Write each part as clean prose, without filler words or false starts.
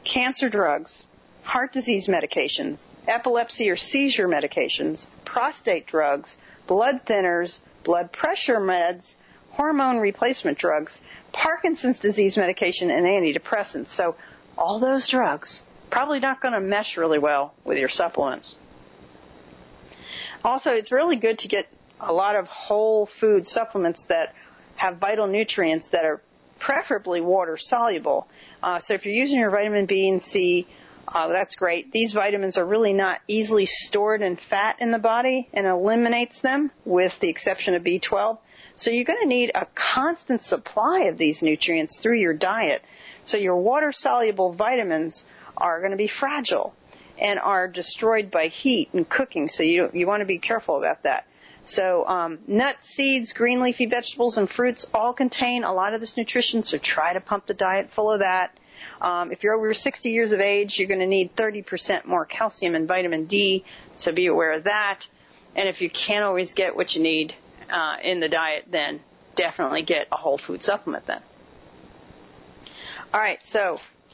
cancer drugs, heart disease medications, epilepsy or seizure medications, prostate drugs, blood thinners, blood pressure meds, hormone replacement drugs, Parkinson's disease medication, and antidepressants. So all those drugs probably not going to mesh really well with your supplements. Also, it's really good to get a lot of whole food supplements that have vital nutrients that are preferably water soluble. So if you're using your vitamin B and C, that's great. These vitamins are really not easily stored in fat in the body and eliminates them with the exception of B12. So you're going to need a constant supply of these nutrients through your diet. So your water-soluble vitamins are going to be fragile and are destroyed by heat and cooking. So you want to be careful about that. So nuts, seeds, green leafy vegetables, and fruits all contain a lot of this nutrition, so try to pump the diet full of that. If you're over 60 years of age, you're going to need 30% more calcium and vitamin D, so be aware of that. And if you can't always get what you need in the diet, then definitely get a whole food supplement then. All right, so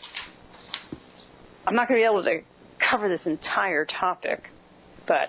I'm not going to be able to cover this entire topic, but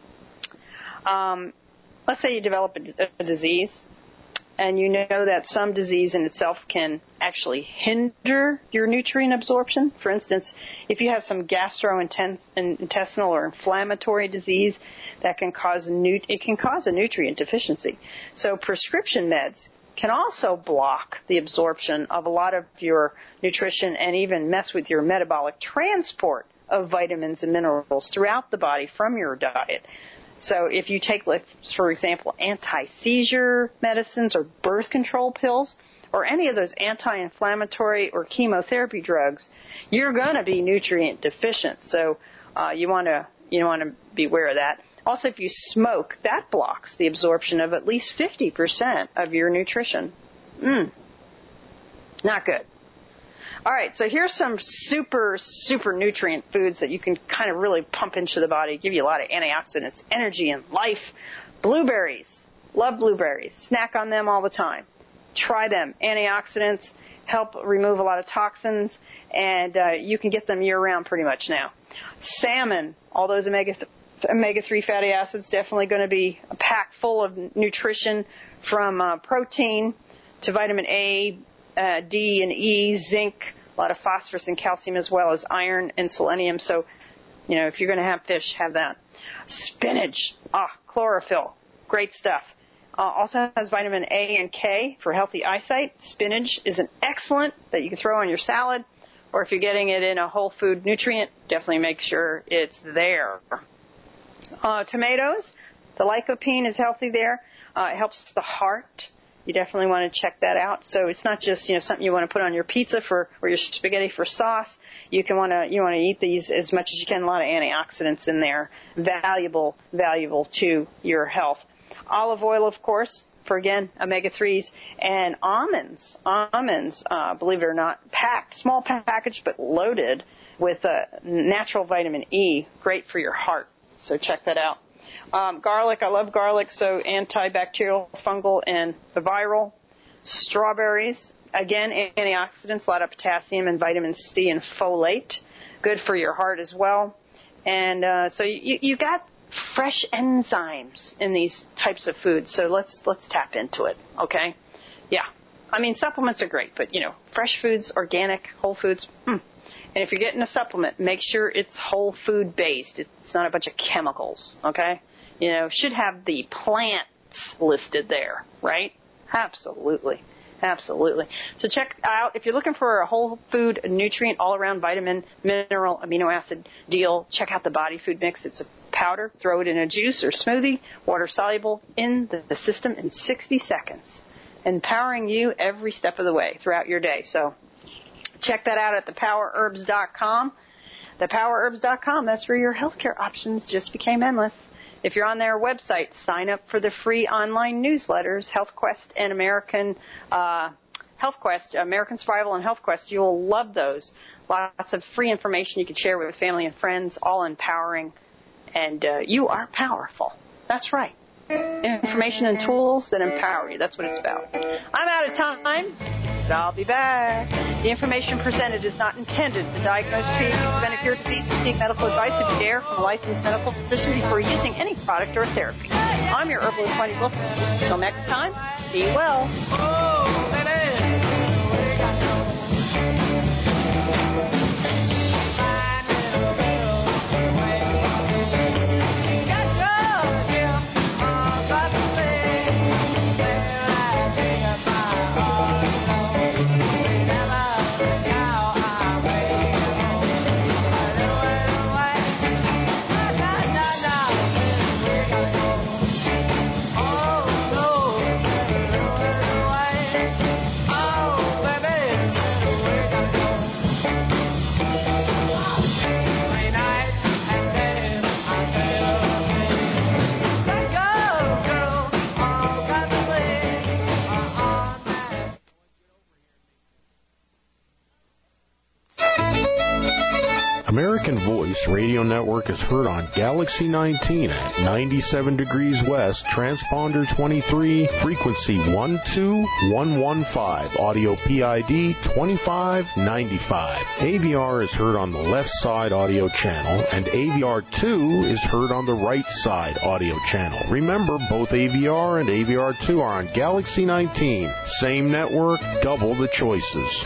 let's say you develop a disease, and you know that some disease in itself can actually hinder your nutrient absorption. For instance, if you have some gastrointestinal or inflammatory disease, that can cause a nutrient deficiency. So prescription meds can also block the absorption of a lot of your nutrition and even mess with your metabolic transport of vitamins and minerals throughout the body from your diet. So if you take, like, for example, anti-seizure medicines or birth control pills or any of those anti-inflammatory or chemotherapy drugs, you're going to be nutrient deficient. So you want to be aware of that. Also, if you smoke, that blocks the absorption of at least 50% of your nutrition. Not good. All right, so here's some super, super nutrient foods that you can kind of really pump into the body, give you a lot of antioxidants, energy, and life. Blueberries. Love blueberries. Snack on them all the time. Try them. Antioxidants help remove a lot of toxins, and you can get them year-round pretty much now. Salmon, all those omega-3 fatty acids, definitely going to be packed full of nutrition from protein to vitamin A, D and E, zinc, a lot of phosphorus and calcium, as well as iron and selenium. So, if you're going to have fish, have that. Spinach, chlorophyll, great stuff. Also has vitamin A and K for healthy eyesight. Spinach is an excellent that you can throw on your salad, or if you're getting it in a whole food nutrient, definitely make sure it's there. Tomatoes, the lycopene is healthy there. It helps the heart. You definitely want to check that out. So it's not just something you want to put on your pizza or your spaghetti for sauce. You want to eat these as much as you can. A lot of antioxidants in there, valuable to your health. Olive oil, of course, for again omega-3s, and almonds. Almonds, believe it or not, small package but loaded with natural vitamin E, great for your heart. So check that out. Garlic, I love garlic, so antibacterial, fungal, and viral. Strawberries, again, antioxidants, a lot of potassium and vitamin C and folate, good for your heart as well. And so you got fresh enzymes in these types of foods, so let's tap into it, okay? Yeah, I mean, supplements are great, but, fresh foods, organic, whole foods, And if you're getting a supplement, make sure it's whole food based. It's not a bunch of chemicals, okay? Should have the plants listed there, right? Absolutely. So check out, if you're looking for a whole food, nutrient, all-around vitamin, mineral, amino acid deal, check out the Body Food Mix. It's a powder. Throw it in a juice or smoothie, water-soluble, in the system in 60 seconds, empowering you every step of the way throughout your day. So check that out at thepowerherbs.com. Thepowerherbs.com, that's where your healthcare options just became endless. If you're on their website, sign up for the free online newsletters, HealthQuest and American Survival and HealthQuest. You'll love those. Lots of free information you can share with family and friends, all empowering. And you are powerful. That's right. Information and tools that empower you. That's what it's about. I'm out of time. I'll be back. The information presented is not intended to diagnose, treat, or prevent a cure disease or seek medical advice if you dare from a licensed medical physician before using any product or therapy. I'm your herbalist, Wendy Wilkins. Until next time, be well. American Voice Radio Network is heard on Galaxy 19 at 97 degrees west, transponder 23, frequency 12115, audio PID 2595. AVR is heard on the left side audio channel, and AVR 2 is heard on the right side audio channel. Remember, both AVR and AVR 2 are on Galaxy 19. Same network, double the choices.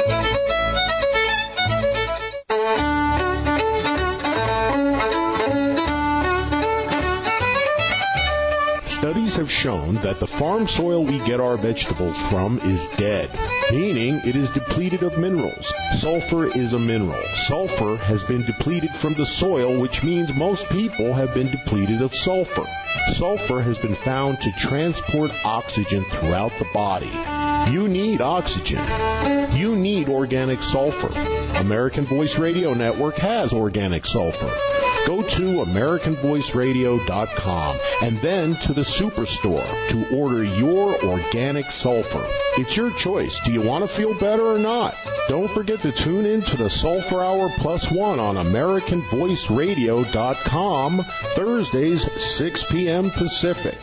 Studies have shown that the farm soil we get our vegetables from is dead, meaning it is depleted of minerals. Sulfur is a mineral. Sulfur has been depleted from the soil, which means most people have been depleted of sulfur. Sulfur has been found to transport oxygen throughout the body. You need oxygen. You need organic sulfur. American Voice Radio Network has organic sulfur. Go to AmericanVoiceRadio.com and then to the Superstore to order your organic sulfur. It's your choice. Do you want to feel better or not? Don't forget to tune in to the Sulfur Hour Plus One on AmericanVoiceRadio.com, Thursdays, 6 p.m. Pacific.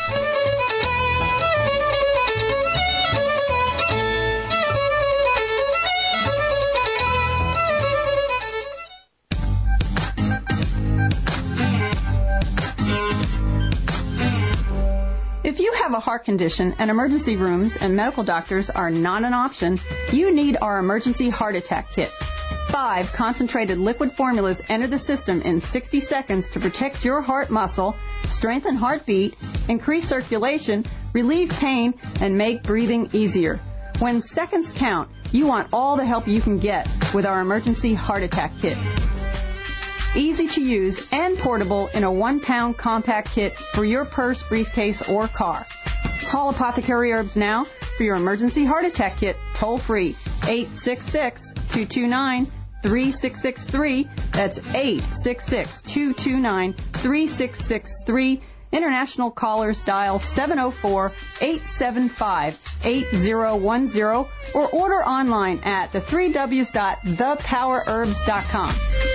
If you have a heart condition and emergency rooms and medical doctors are not an option, you need our Emergency Heart Attack Kit. 5 concentrated liquid formulas enter the system in 60 seconds to protect your heart muscle, strengthen heartbeat, increase circulation, relieve pain, and make breathing easier. When seconds count, you want all the help you can get with our Emergency Heart Attack Kit. Easy to use and portable in a 1-pound compact kit for your purse, briefcase, or car. Call Apothecary Herbs now for your Emergency Heart Attack Kit, toll free, 866-229-3663. That's 866-229-3663. International callers dial 704-875-8010 or order online at the 3Ws.thepowerherbs.com.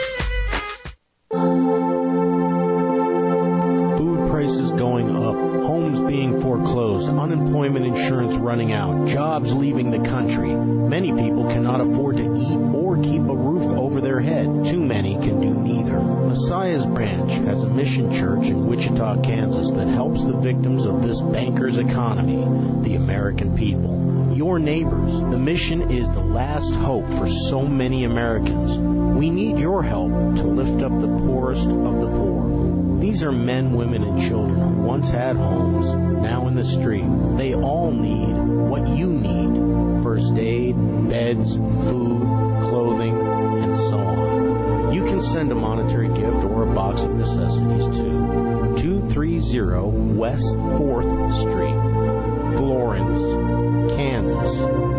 Food prices going up, homes being foreclosed, unemployment insurance running out, jobs leaving the country. Many people cannot afford to eat or keep a roof over their head. Too many can do neither. Messiah's Branch has a mission church in Wichita, Kansas that helps the victims of this banker's economy, the American people. Your neighbors. The mission is the last hope for so many Americans. We need your help to lift up the poorest of the poor. These are men, women, and children who once had homes, now in the street. They all need what you need. First aid, beds, food, clothing, and so on. You can send a monetary gift or a box of necessities to 230 West 4th Street, Florence, Kansas,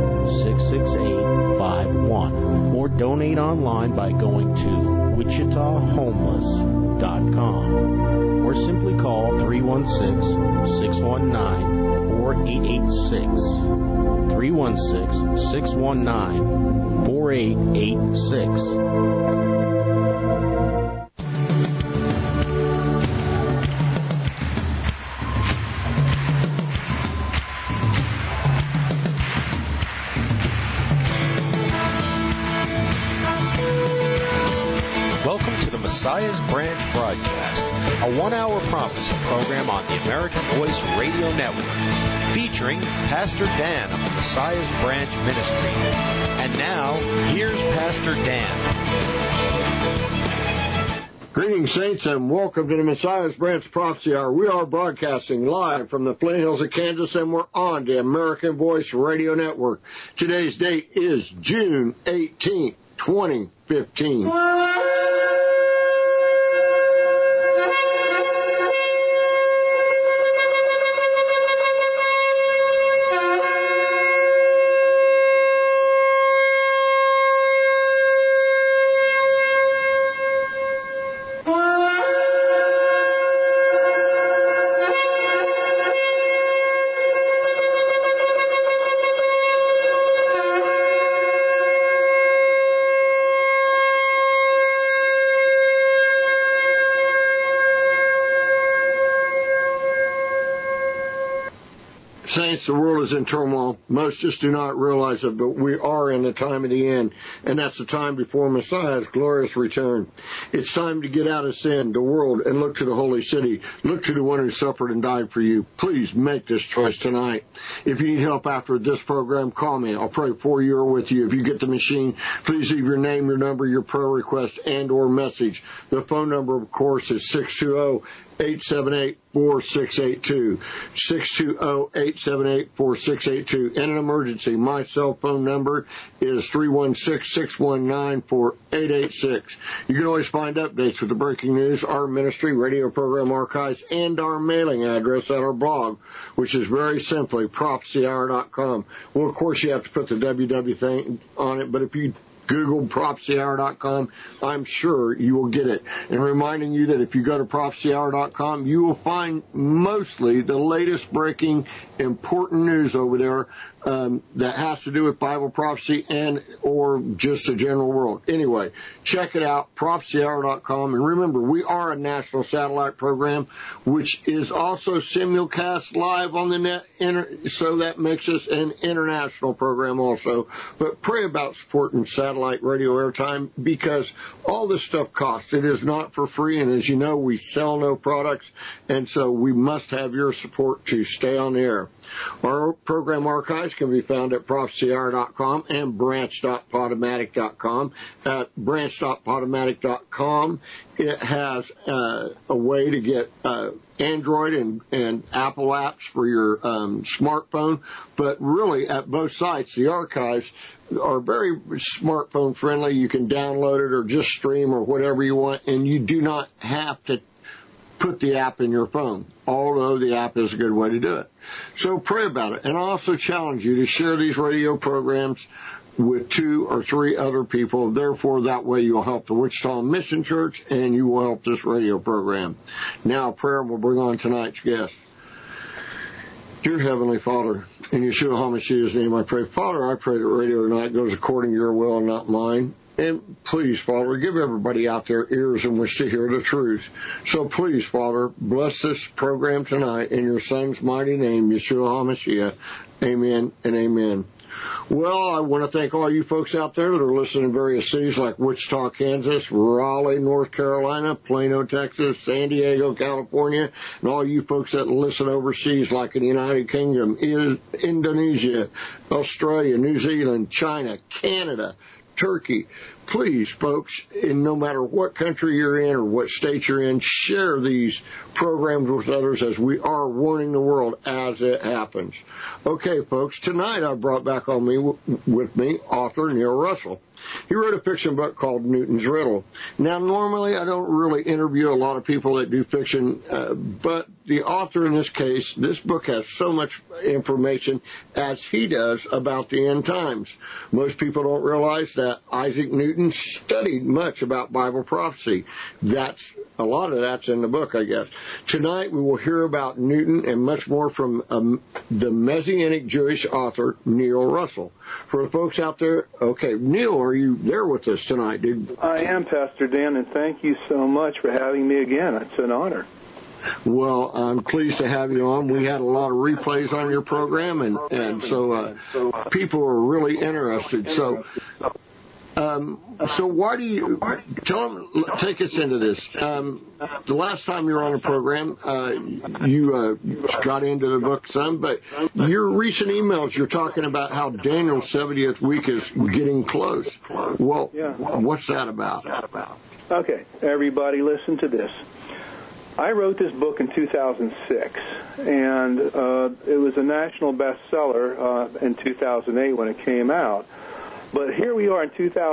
66851, or donate online by going to WichitaHomeless.com, or simply call 316-619-4886, 316-619-4886. Messiah's Branch broadcast, a 1-hour prophecy program on the American Voice Radio Network, featuring Pastor Dan of the Messiah's Branch Ministry. And now, here's Pastor Dan. Greetings, saints, and welcome to the Messiah's Branch Prophecy Hour. We are broadcasting live from the Flint Hills of Kansas, and we're on the American Voice Radio Network. Today's date is June 18th, 2015. Saints, the world is in turmoil. Most just do not realize it, but we are in the time of the end, and that's the time before Messiah's glorious return. It's time to get out of sin, the world, and look to the holy city. Look to the one who suffered and died for you. Please make this choice tonight. If you need help after this program, call me. I'll pray for you or with you. If you get the machine, please leave your name, your number, your prayer request, and or message. The phone number, of course, is 620-878-4682. 620-878-4682. In an emergency, my cell phone number is 316-619-4886. You can always find updates with the breaking news, our ministry, radio program archives, and our mailing address at our blog, which is very simply prophecyhour.com. Well, of course, you have to put the www thing on it, but if you Google prophecyhour.com, I'm sure you will get it. And reminding you that if you go to prophecyhour.com, you will find mostly the latest breaking important news over there that has to do with Bible prophecy and or just the general world. Anyway, check it out, prophecyhour.com. And remember, we are a national satellite program, which is also simulcast live on the net, so that makes us an international program also. But pray about supporting satellite radio airtime, because all this stuff costs. It is not for free, and as you know, we sell no products, and so we must have your support to stay on the air. Our program archives can be found at prophecyhour.com and branch.podomatic.com. At branch.podomatic.com, it has a way to get Android and Apple apps for your smartphone, but really at both sites, the archives are very smartphone friendly. You can download it or just stream or whatever you want, and you do not have to put the app in your phone, although the app is a good way to do it. So pray about it. And I also challenge you to share these radio programs with 2 or 3 other people. Therefore, that way you'll help the Wichita Mission Church and you will help this radio program. Now, prayer will bring on tonight's guest. Dear Heavenly Father, in Yeshua HaMashiach's name I pray. Father, I pray that radio tonight goes according to your will and not mine. And please, Father, give everybody out there ears in which to hear the truth. So please, Father, bless this program tonight in your Son's mighty name, Yeshua HaMashiach. Amen and amen. Well, I want to thank all you folks out there that are listening in various cities like Wichita, Kansas, Raleigh, North Carolina, Plano, Texas, San Diego, California, and all you folks that listen overseas like in the United Kingdom, Indonesia, Australia, New Zealand, China, Canada, Turkey. Please, folks, in no matter what country you're in or what state you're in, share these programs with others as we are warning the world as it happens. Okay, folks, tonight I brought back on with me author Neil Russell. He wrote a fiction book called Newton's Riddle. Now, normally I don't really interview a lot of people that do fiction, but the author in this case, this book has so much information as he does about the end times. Most people don't realize that Isaac Newton studied much about Bible prophecy. A lot of that's in the book, I guess. Tonight we will hear about Newton and much more from the Messianic Jewish author, Neil Russell. For the folks out there, okay, Neil, are you there with us tonight, dude? I am, Pastor Dan, and thank you so much for having me again. It's an honor. Well, I'm pleased to have you on. We had a lot of replays on your program, and so people are really interested. So So why do you take us into this? The last time you were on the program, you got into the book some, but your recent emails, you're talking about how Daniel's 70th week is getting close. Well, what's that about? Okay, everybody listen to this. I wrote this book in 2006, and it was a national bestseller in 2008 when it came out. But here we are in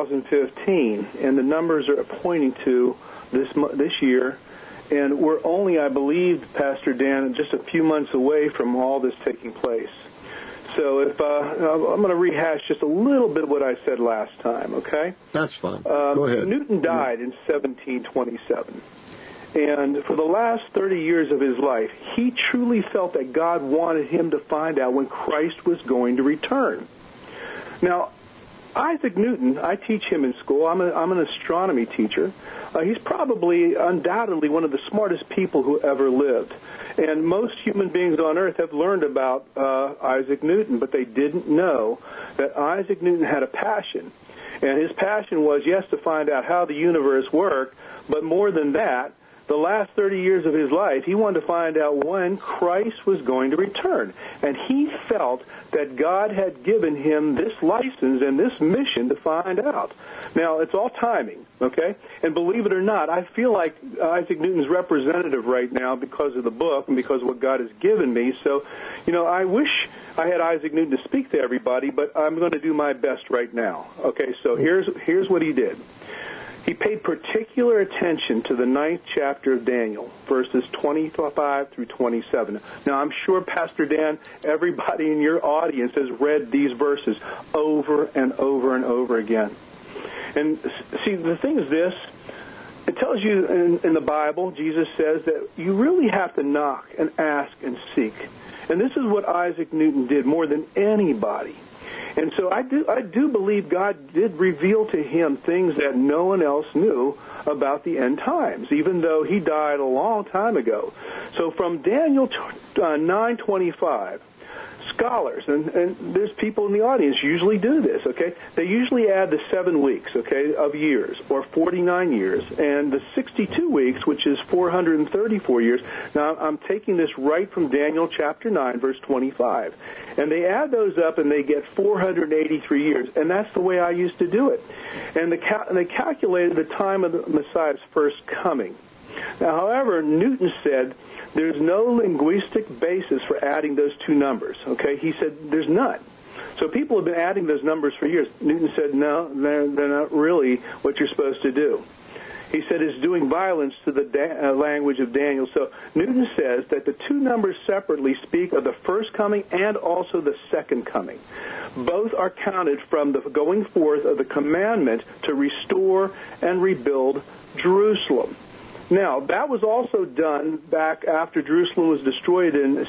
2015, and the numbers are pointing to this year, and we're only, I believe, Pastor Dan, just a few months away from all this taking place. So if I'm going to rehash just a little bit what I said last time, okay? That's fine. Go ahead. Newton died in 1727. And for the last 30 years of his life, he truly felt that God wanted him to find out when Christ was going to return. Now, Isaac Newton, I teach him in school. I'm an astronomy teacher. He's probably, undoubtedly, one of the smartest people who ever lived. And most human beings on Earth have learned about Isaac Newton, but they didn't know that Isaac Newton had a passion. And his passion was, yes, to find out how the universe worked, but more than that, the last 30 years of his life, he wanted to find out when Christ was going to return. And he felt that God had given him this license and this mission to find out. Now, it's all timing, okay? And believe it or not, I feel like Isaac Newton's representative right now because of the book and because of what God has given me. So, I wish I had Isaac Newton to speak to everybody, but I'm going to do my best right now. Okay, so here's what he did. He paid particular attention to the 9th chapter of Daniel, verses 25 through 27. Now, I'm sure, Pastor Dan, everybody in your audience has read these verses over and over and over again. And see, the thing is this. It tells you in the Bible, Jesus says that you really have to knock and ask and seek. And this is what Isaac Newton did more than anybody. And so I do believe God did reveal to him things that no one else knew about the end times, even though he died a long time ago. So from Daniel 9:25, scholars, and there's people in the audience usually do this, okay? They usually add the 7 weeks, okay, of years, or 49 years, and the 62 weeks, which is 434 years. Now, I'm taking this right from Daniel chapter 9, verse 25. And they add those up, and they get 483 years. And that's the way I used to do it. And they calculated the time of the Messiah's first coming. Now, however, Newton said there's no linguistic basis for adding those two numbers. Okay? He said there's none. So people have been adding those numbers for years. Newton said, no, they're not really what you're supposed to do. He said it's doing violence to the language of Daniel. So Newton says that the two numbers separately speak of the first coming and also the second coming. Both are counted from the going forth of the commandment to restore and rebuild Jerusalem. Now, that was also done back after Jerusalem was destroyed in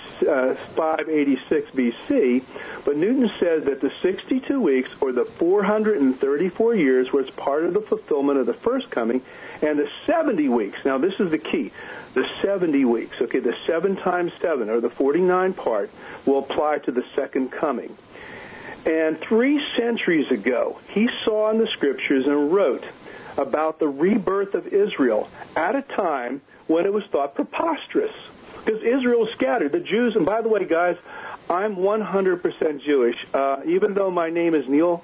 586 B.C., but Newton says that the 62 weeks, or the 434 years, was part of the fulfillment of the first coming, and the 70 weeks, now this is the key, the 70 weeks, okay, the 7 times 7, or the 49 part, will apply to the second coming. And 3 centuries ago, he saw in the Scriptures and wrote about the rebirth of Israel at a time when it was thought preposterous. Because Israel was scattered. The Jews, and by the way, guys, I'm 100% Jewish. Even though my name is Neil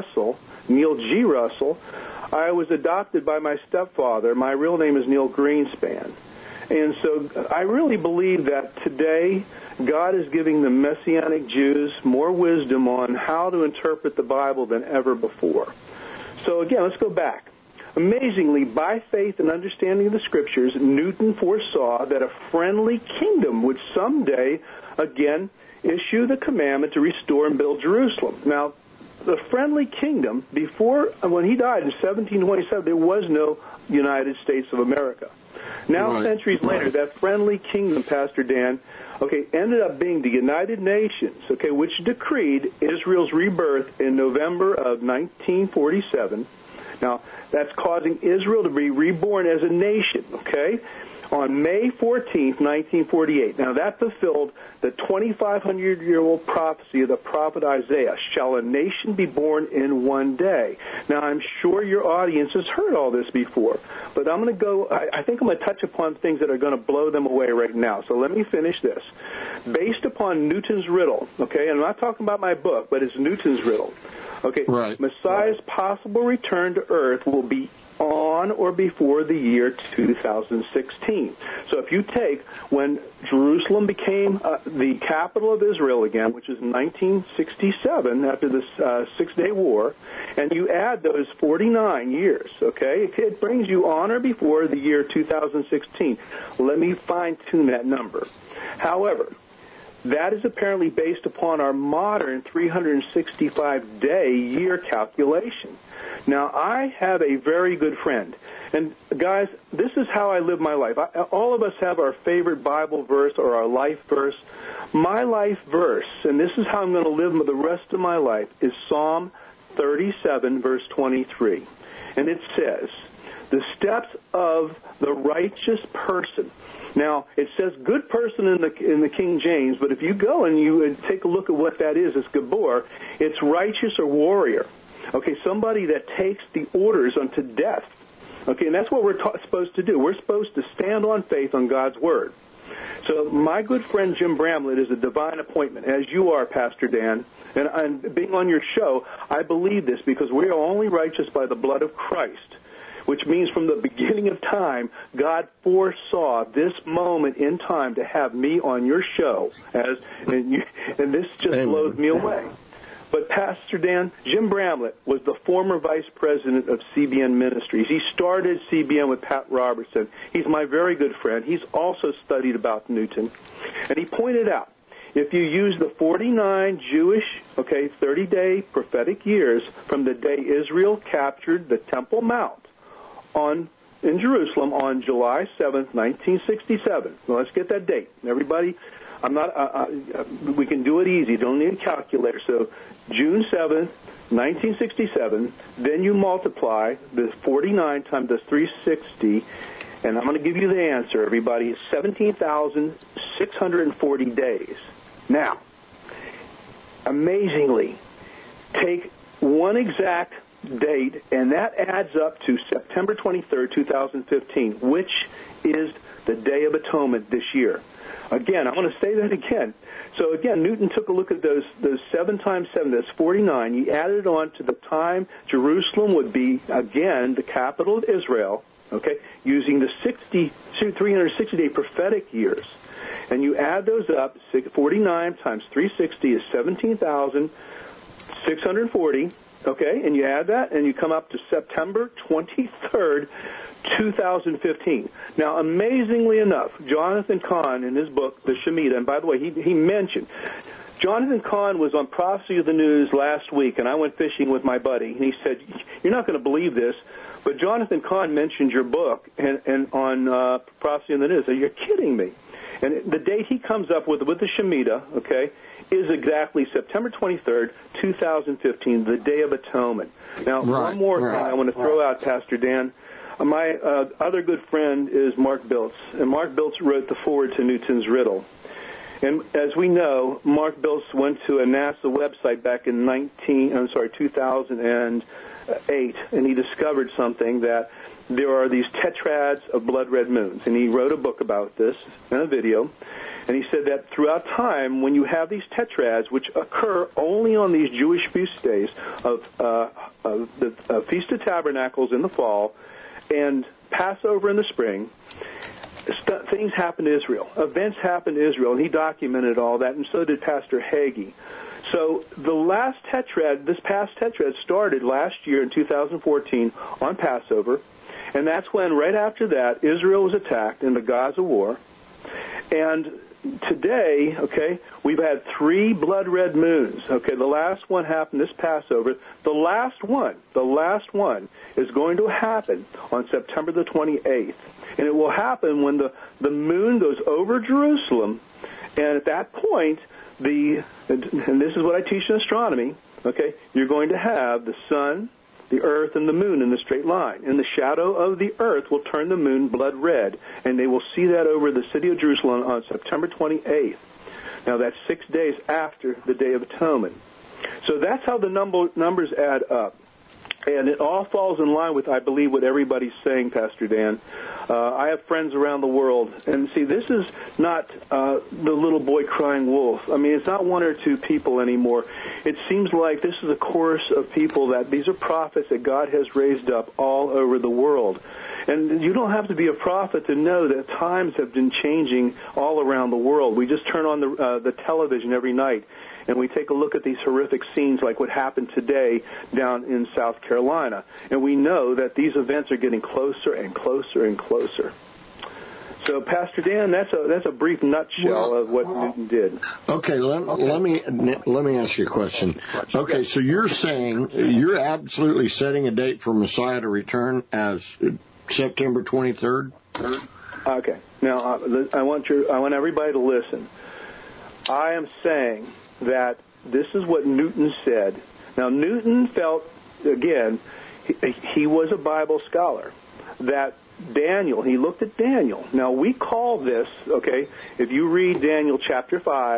G. Russell, I was adopted by my stepfather. My real name is Neil Greenspan. And so I really believe that today God is giving the Messianic Jews more wisdom on how to interpret the Bible than ever before. So again, let's go back. Amazingly, by faith and understanding of the Scriptures, Newton foresaw that a friendly kingdom would someday, again, issue the commandment to restore and build Jerusalem. Now, the friendly kingdom, when he died in 1727, there was no United States of America. Now, centuries later, that friendly kingdom, Pastor Dan, ended up being the United Nations, which decreed Israel's rebirth in November of 1947. Now, that's causing Israel to be reborn as a nation, on May 14th, 1948. Now that fulfilled the 2,500-year-old prophecy of the prophet Isaiah. Shall a nation be born in one day? Now I'm sure your audience has heard all this before, but I think I'm going to touch upon things that are going to blow them away right now. So let me finish this. Based upon Newton's riddle, okay, and I'm not talking about my book, but it's Newton's riddle. Okay, right. Messiah's possible return to earth will be on or before the year 2016. So if you take when Jerusalem became the capital of Israel again, which is 1967 after the Six-Day War, and you add those 49 years, okay, it brings you on or before the year 2016. Let me fine-tune that number. However, that is apparently based upon our modern 365-day year calculation. Now, I have a very good friend. And, guys, this is how I live my life. All of us have our favorite Bible verse or our life verse. My life verse, and this is how I'm going to live the rest of my life, is Psalm 37, verse 23. And it says, the steps of the righteous person. Now, it says good person in the King James, but if you go and you take a look at what that is, it's Gabor, it's righteous or warrior. Okay, somebody that takes the orders unto death. Okay, and that's what we're supposed to do. We're supposed to stand on faith on God's Word. So my good friend Jim Bramlett is a divine appointment, as you are, Pastor Dan. And being on your show, I believe this because we are only righteous by the blood of Christ, which means from the beginning of time, God foresaw this moment in time to have me on your show. And this just Amen. Blows me away. But Pastor Dan, Jim Bramlett was the former vice president of CBN Ministries. He started CBN with Pat Robertson. He's my very good friend. He's also studied about Newton. And he pointed out, if you use the 49 Jewish, 30-day prophetic years from the day Israel captured the Temple Mount in Jerusalem on July 7th, 1967. Well, let's get that date. Everybody, we can do it easy. Don't need a calculator. So June 7th, 1967, then you multiply the 49 times the 360, and I'm going to give you the answer, everybody. It's 17,640 days. Now, amazingly, take one exact date, and that adds up to September 23rd, 2015, which is the Day of Atonement this year. Again, I want to say that again. So again, Newton took a look at those 7 times 7, that's 49. He added it on to the time Jerusalem would be, again, the capital of Israel, using the 360-day prophetic years. And you add those up, 49 times 360 is 17,640, and you add that, and you come up to September 23rd, 2015. Now, amazingly enough, Jonathan Cahn, in his book, The Shemitah, and by the way, he mentioned, Jonathan Cahn was on Prophecy of the News last week, and I went fishing with my buddy, and he said, you're not going to believe this, but Jonathan Cahn mentioned your book and on Prophecy of the News. So you're kidding me. And the date he comes up with the Shemitah, is exactly September 23rd, 2015, the Day of Atonement. Now, one more thing I want to throw out, Pastor Dan. My other good friend is Mark Biltz, and Mark Biltz wrote the foreword to Newton's riddle. And as we know, Mark Biltz went to a NASA website back in 2008, and he discovered something that there are these tetrads of blood red moons. And he wrote a book about this and a video. And he said that throughout time, when you have these tetrads, which occur only on these Jewish feast days of the Feast of Tabernacles in the fall and Passover in the spring, things happen to Israel. Events happen to Israel, and he documented all that, and so did Pastor Hagee. So the last tetrad, this past tetrad, started last year in 2014 on Passover, and that's when, right after that, Israel was attacked in the Gaza war. And today, we've had 3 blood red moons. The last one happened this Passover. The last one is going to happen on September the 28th. And it will happen when the moon goes over Jerusalem. And at that point, and this is what I teach in astronomy, you're going to have the sun, the earth and the moon in a straight line. And the shadow of the earth will turn the moon blood red. And they will see that over the city of Jerusalem on September 28th. Now, that's 6 days after the Day of Atonement. So that's how the numbers add up. And it all falls in line with, I believe, what everybody's saying, Pastor Dan. I have friends around the world. And see, this is not the little boy crying wolf. I mean, it's not one or two people anymore. It seems like this is a chorus of people that these are prophets that God has raised up all over the world. And you don't have to be a prophet to know that times have been changing all around the world. We just turn on the television every night, and we take a look at these horrific scenes like what happened today down in South Carolina. And we know that these events are getting closer and closer and closer. So, Pastor Dan, that's a brief nutshell of what Newton did. Okay, let me ask you a question. Okay, so you're saying you're absolutely setting a date for Messiah to return as September 23rd? Okay. Now, I want everybody to listen. I am saying that this is what Newton said. Now, Newton felt, again, he was a Bible scholar, that Daniel, he looked at Daniel. Now, we call this, okay, if you read Daniel chapter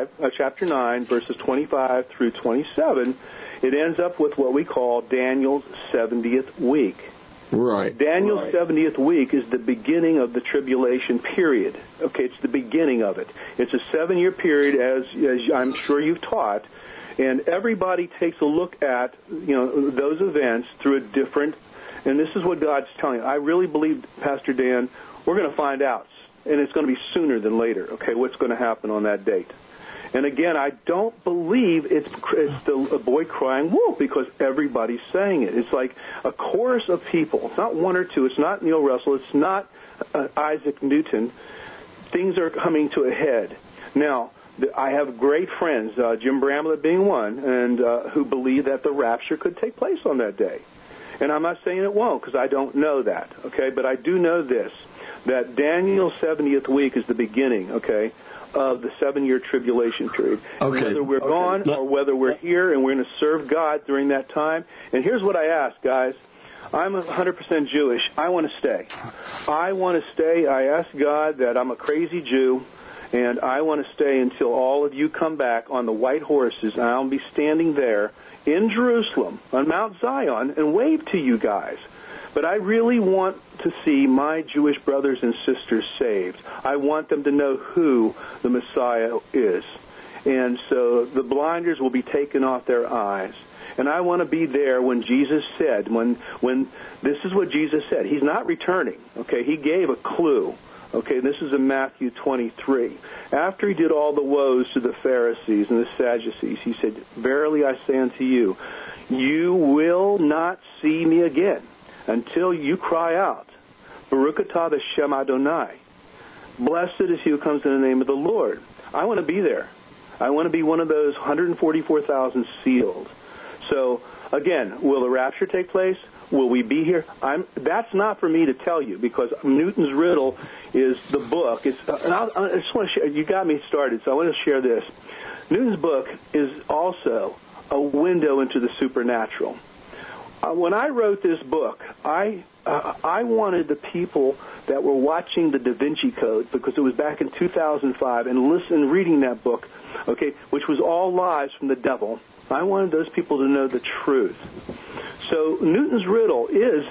9, verses 25 through 27, it ends up with what we call Daniel's 70th week. Right. Daniel's 70th week is the beginning of the tribulation period. Okay, it's the beginning of it. It's a 7-year period, as I'm sure you've taught, and everybody takes a look at, those events through a different, and this is what God's telling you. I really believe, Pastor Dan, we're going to find out, and it's going to be sooner than later, okay, what's going to happen on that date. And again, I don't believe it's the boy crying wolf, because everybody's saying it. It's like a chorus of people. It's not one or two. It's not Neil Russell. It's not Isaac Newton. Things are coming to a head. Now, I have great friends, Jim Bramlett being one, and who believe that the rapture could take place on that day. And I'm not saying it won't, because I don't know that, okay? But I do know this, that Daniel's 70th week is the beginning, okay, of the 7-year tribulation period. Okay. Whether we're gone or whether we're here and we're going to serve God during that time. And here's what I ask, guys. I'm 100% Jewish. I want to stay. I want to stay. I ask God that I'm a crazy Jew, and I want to stay until all of you come back on the white horses, and I'll be standing there in Jerusalem on Mount Zion and wave to you guys. But I really want to see my Jewish brothers and sisters saved. I want them to know who the Messiah is. And so the blinders will be taken off their eyes. And I want to be there when Jesus said, when this is what Jesus said. He's not returning, okay? He gave a clue. Okay, this is in Matthew 23. After he did all the woes to the Pharisees and the Sadducees, he said, "Verily I say unto you, you will not see me again until you cry out, Baruch atah Hashem Adonai. Blessed is he who comes in the name of the Lord." I want to be there. I want to be one of those 144,000 sealed. So, again, will the rapture take place? Will we be here? That's not for me to tell you, because Newton's riddle is the book. I just want to share. You got me started, so I want to share this. Newton's book is also a window into the supernatural. When I wrote this book, I wanted the people that were watching the Da Vinci Code, because it was back in 2005, and reading that book, okay, which was all lies from the devil. I wanted those people to know the truth. So Newton's riddle is,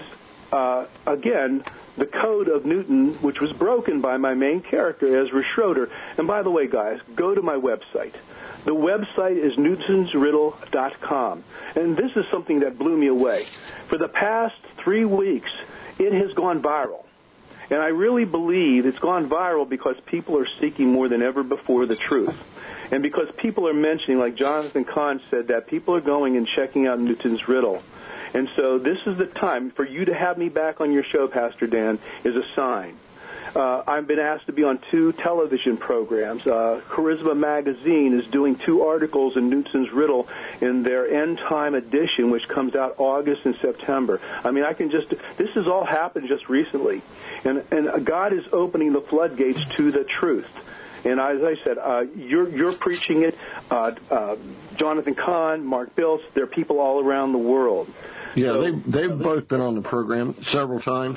again, the code of Newton, which was broken by my main character, Ezra Schroeder. And by the way, guys, go to my website. The website is newtonsriddle.com. And this is something that blew me away. For the past 3 weeks, it has gone viral. And I really believe it's gone viral because people are seeking more than ever before the truth. And because people are mentioning, like Jonathan Cahn said, that people are going and checking out Newton's riddle. And so this is the time for you to have me back on your show, Pastor Dan, is a sign. I've been asked to be on 2 television programs. Charisma Magazine is doing 2 articles in Newton's riddle in their End Time edition, which comes out August and September. I mean, this has all happened just recently. And God is opening the floodgates to the truth. And as I said, you're preaching it. Jonathan Cahn, Mark Biltz, there are people all around the world. Yeah, they've both been on the program several times.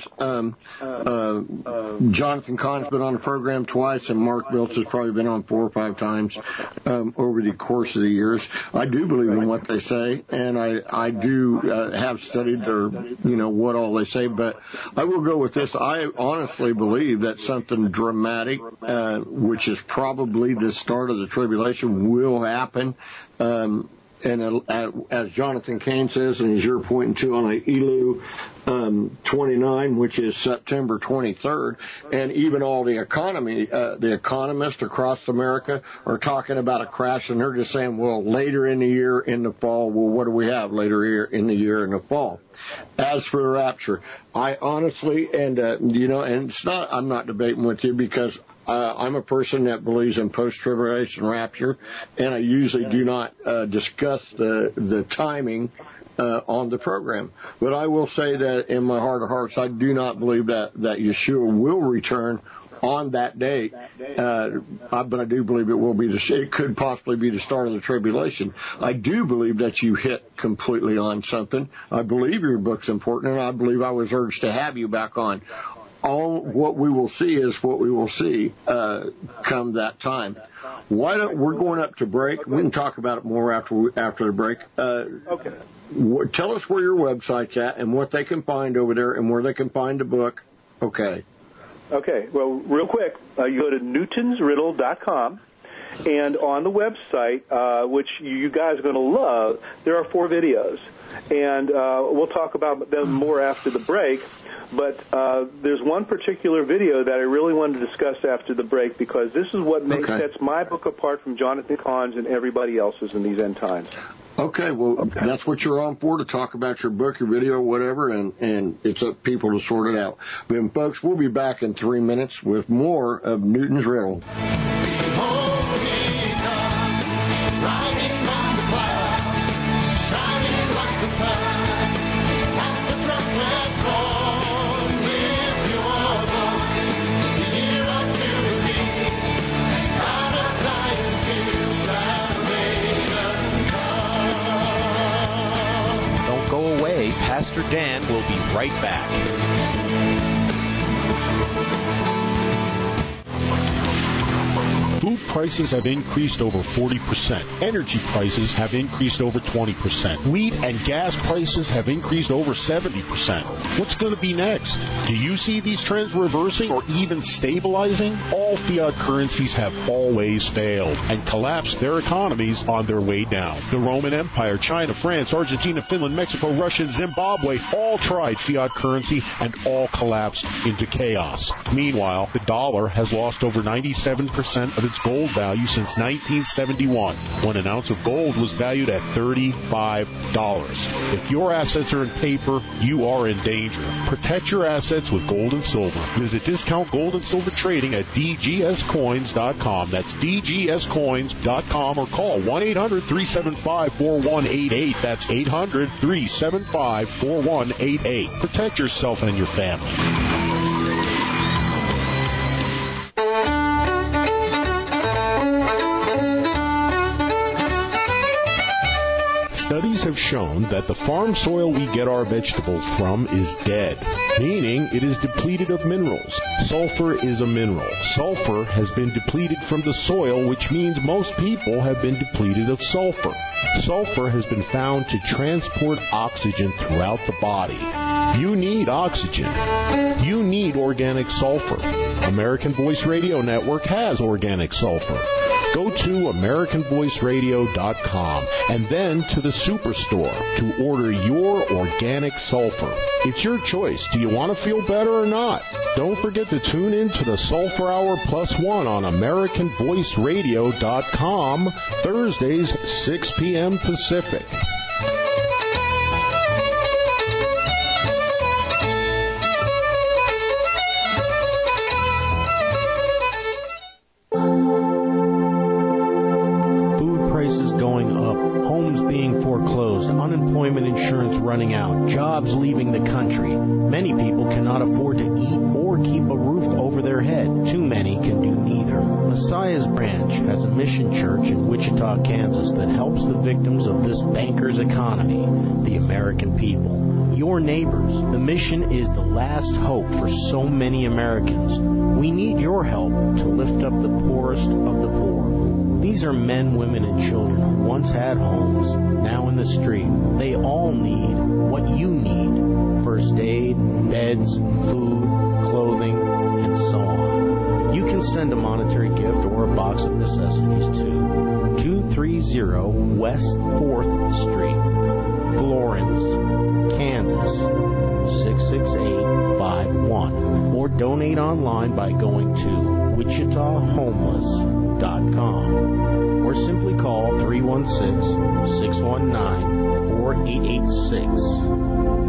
Jonathan Cahn's been on the program twice, and Mark Biltz has probably been on 4 or 5 times over the course of the years. I do believe in what they say, and I do have studied their, what all they say, but I will go with this. I honestly believe that something dramatic, which is probably the start of the tribulation, will happen. And as Jonathan Cahn says, and as you're pointing to on Elu 29, which is September 23rd, and even all the economists across America are talking about a crash, and they're just saying, well, later in the year, in the fall, well, what do we have later in the year, in the fall? As for the rapture, I honestly, and it's not, I'm not debating with you because I'm a person that believes in post-tribulation rapture, and I usually do not discuss the timing on the program. But I will say that in my heart of hearts, I do not believe that Yeshua will return on that day, but I do believe it could possibly be the start of the tribulation. I do believe that you hit completely on something. I believe your book's important, and I believe I was urged to have you back on. All what we will see is what we will see come that time. We're going up to break. We can talk about it more after the break. Okay. Tell us where your website's at and what they can find over there and where they can find the book. Okay. Okay. Well, real quick, you go to newtonsriddle.com. And on the website, which you guys are going to love, there are 4 videos. And we'll talk about them more after the break. But there's one particular video that I really wanted to discuss after the break because this is what sets my book apart from Jonathan Cahn's and everybody else's in these end times. Okay, well, that's what you're on for, to talk about your book, your video, whatever, and it's up to people to sort it out. But, folks, we'll be back in 3 minutes with more of Newton's Riddle. Pastor Dan will be right back. Food prices have increased over 40%. Energy prices have increased over 20%. Wheat and gas prices have increased over 70%. What's going to be next? Do you see these trends reversing or even stabilizing? All fiat currencies have always failed and collapsed their economies on their way down. The Roman Empire, China, France, Argentina, Finland, Mexico, Russia, and Zimbabwe all tried fiat currency and all collapsed into chaos. Meanwhile, the dollar has lost over 97% of its gold value since 1971, when an ounce of gold was valued at $35. If your assets are in paper, you are in danger. Protect your assets with gold and silver. Visit Discount Gold and Silver Trading at dgscoins.com. That's dgscoins.com, or call 1-800-375-4188. That's 800-375-4188. Protect yourself and your family. Studies have shown that the farm soil we get our vegetables from is dead, meaning it is depleted of minerals. Sulfur is a mineral. Sulfur has been depleted from the soil, which means most people have been depleted of sulfur. Sulfur has been found to transport oxygen throughout the body. You need oxygen. You need organic sulfur. American Voice Radio Network has organic sulfur. Go to AmericanVoiceRadio.com and then to the Superstore to order your organic sulfur. It's your choice. Do you want to feel better or not? Don't forget to tune in to the Sulfur Hour +1 on AmericanVoiceRadio.com, Thursdays, 6 p.m. Pacific. Unemployment insurance running out, jobs leaving the country. Many people cannot afford to eat or keep a roof over their head. Too many can do neither. Messiah's Branch has a mission church in Wichita, Kansas that helps the victims of this banker's economy, the American people. your neighbors. The mission is the last hope for so many Americans. We need your help to lift up the poorest of the poor. These are men, women, and children who once had homes, now in the street. They all need what you need. First aid, beds, food, clothing, and so on. You can send a monetary gift or a box of necessities to 230 West 4th Street, Florence, Kansas, 66851. Or donate online by going to WichitaHomeless.com or simply call 316-619-4886.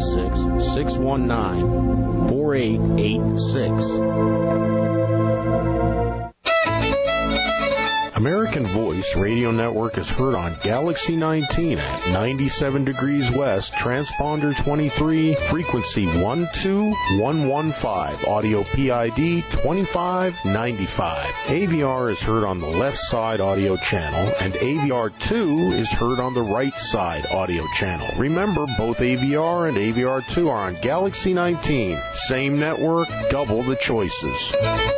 316-619-4886. American Voice Radio Network is heard on Galaxy 19 at 97 degrees west, transponder 23, frequency 12115, audio PID 2595. AVR is heard on the left side audio channel, and AVR 2 is heard on the right side audio channel. Remember, both AVR and AVR 2 are on Galaxy 19. Same network, double the choices.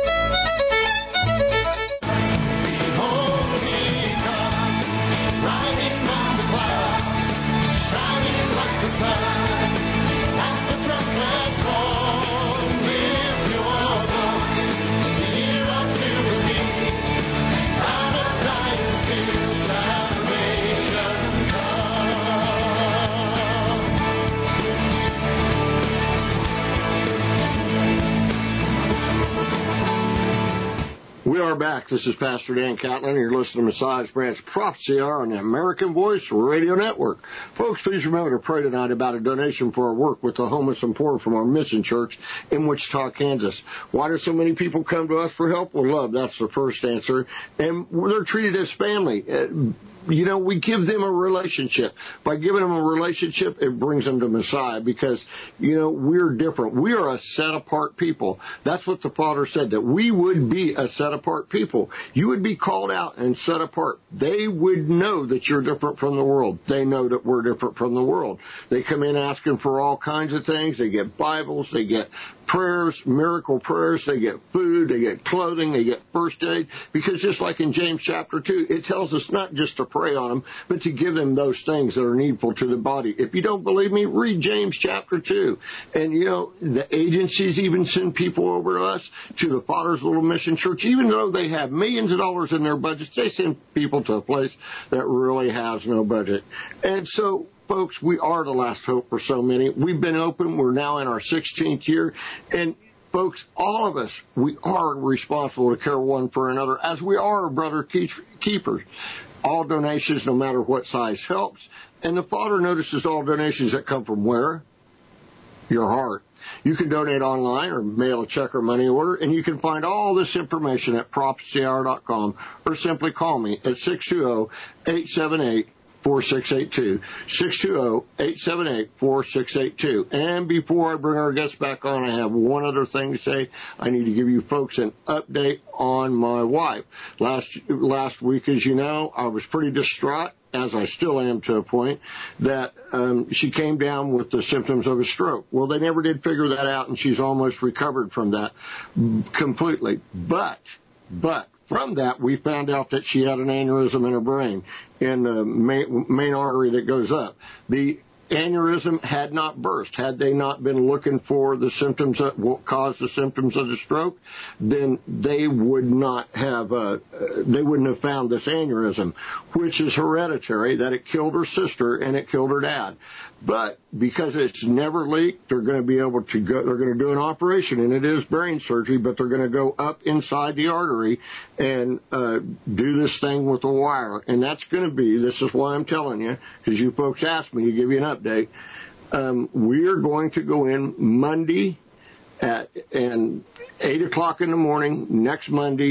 We are back. This is Pastor Dan Catlin, and you're listening to Messiah's Branch Prophecy Hour on the American Voice Radio Network. Folks, please remember to pray tonight about a donation for our work with the homeless and poor from our mission church in Wichita, Kansas. Why do so many people come to us for help? Well, love, that's the first answer. And they're treated as family. You know, we give them a relationship. By giving them a relationship, it brings them to Messiah because, you know, we're different. We are a set-apart people. That's what the Father said, that we would be a set-apart people. You would be called out and set apart. They would know that you're different from the world. They know that we're different from the world. They come in asking for all kinds of things. They get Bibles. They get prayers, miracle prayers. They get food. They get clothing. They get first aid. Because just like in James chapter 2, it tells us not just to pray on them, but to give them those things that are needful to the body. If you don't believe me, read James chapter 2. And, you know, the agencies even send people over to us, to the Father's Little Mission Church. Even though they have millions of dollars in their budgets, they send people to a place that really has no budget. And so, folks, we are the last hope for so many. We've been open. We're now in our 16th year. And folks, all of us, we are responsible to care one for another, as we are brother keepers. All donations, no matter what size, helps. And the Father notices all donations that come from where? Your heart. You can donate online or mail a check or money order, and you can find all this information at prophecyhour.com or simply call me at 620-878-4682. 620-878-4682. And before I bring our guests back on, I have one other thing to say. I need to give you folks an update on my wife. Last week, as you know, I was pretty distraught, as I still am to a point, that she came down with the symptoms of a stroke. Well, they never did figure that out, and she's almost recovered from that completely. But from that, we found out that she had an aneurysm in her brain, in the main artery that goes up. The aneurysm had not burst. Had they not been looking for the symptoms that will cause the symptoms of the stroke, then they would not have, they wouldn't have found this aneurysm, which is hereditary, that it killed her sister and it killed her dad. But because it's never leaked, they're going to be able to go, they're going to do an operation, and it is brain surgery, but they're going to go up inside the artery and do this thing with a wire. And that's going to be, this is why I'm telling you, because you folks asked me to give you an update. We are going to go in Monday at 8 o'clock in the morning, next Monday,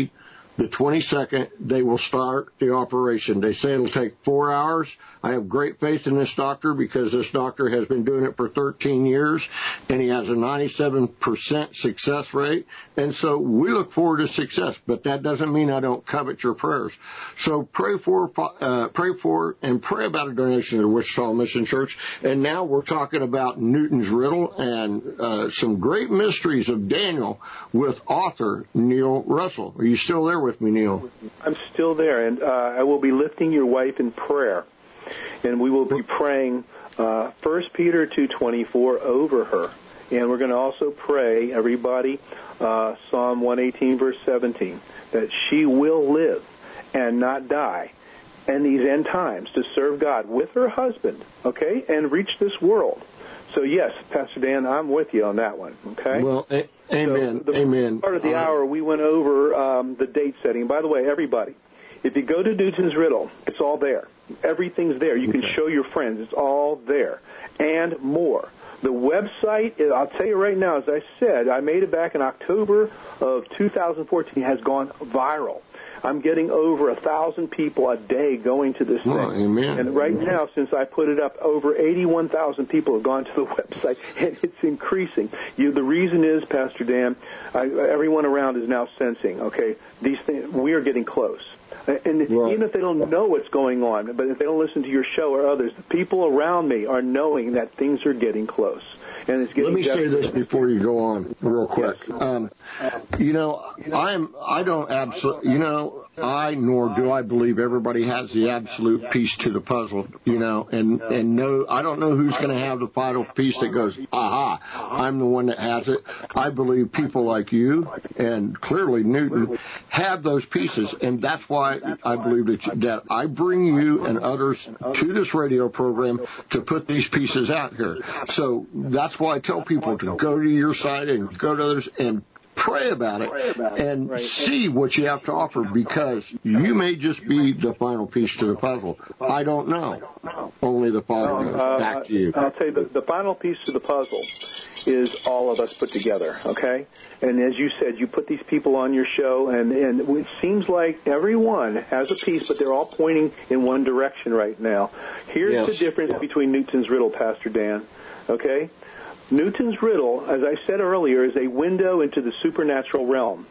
the 22nd, they will start the operation. They say it'll take 4 hours. I have great faith in this doctor because this doctor has been doing it for 13 years, and he has a 97% success rate. And so we look forward to success, but that doesn't mean I don't covet your prayers. So pray for and pray about a donation to the Wichita Mission Church. And now we're talking about Newton's Riddle and some great mysteries of Daniel with author Neil Russell. Are you still there with me, Neil? I'm still there, and I will be lifting your wife in prayer, and we will be praying 1 Peter 2:24 over her, and we're going to also pray, everybody, Psalm 118, verse 17, that she will live and not die in these end times to serve God with her husband, okay, and reach this world. So, yes, Pastor Dan, I'm with you on that one, okay? Well, amen, so amen. Part of the hour, we went over the date setting. By the way, everybody, if you go to Newton's Riddle, it's all there. Everything's there. You can show your friends. It's all there and more. The website, I'll tell you right now, as I said, I made it back in October of 2014, has gone viral. I'm getting over 1,000 people a day going to this thing. Amen. And right now, since I put it up, over 81,000 people have gone to the website, and it's increasing. The reason is, Pastor Dan, everyone around is now sensing, okay, these things, we are getting close. And even if they don't know what's going on, but if they don't listen to your show or others, the people around me are knowing that things are getting close. And it's getting Let me say this before you go on real quick. Yes. I nor do I believe everybody has the absolute piece to the puzzle, and no, I don't know who's going to have the final piece that goes, aha, I'm the one that has it. I believe people like you and clearly Newton have those pieces, and that's why I believe that I bring you and others to this radio program to put these pieces out here. So that's why I tell people to go to your site and go to others and pray about it and see what you have to offer, because you may just be the final piece to the puzzle. I don't know. Only the Father knows. Back to you. I'll tell you, the final piece to the puzzle is all of us put together, okay? And as you said, you put these people on your show, and it seems like everyone has a piece, but they're all pointing in one direction right now. Here's the difference between Newton's Riddle, Pastor Dan, okay? Newton's Riddle, as I said earlier, is a window into the supernatural realm.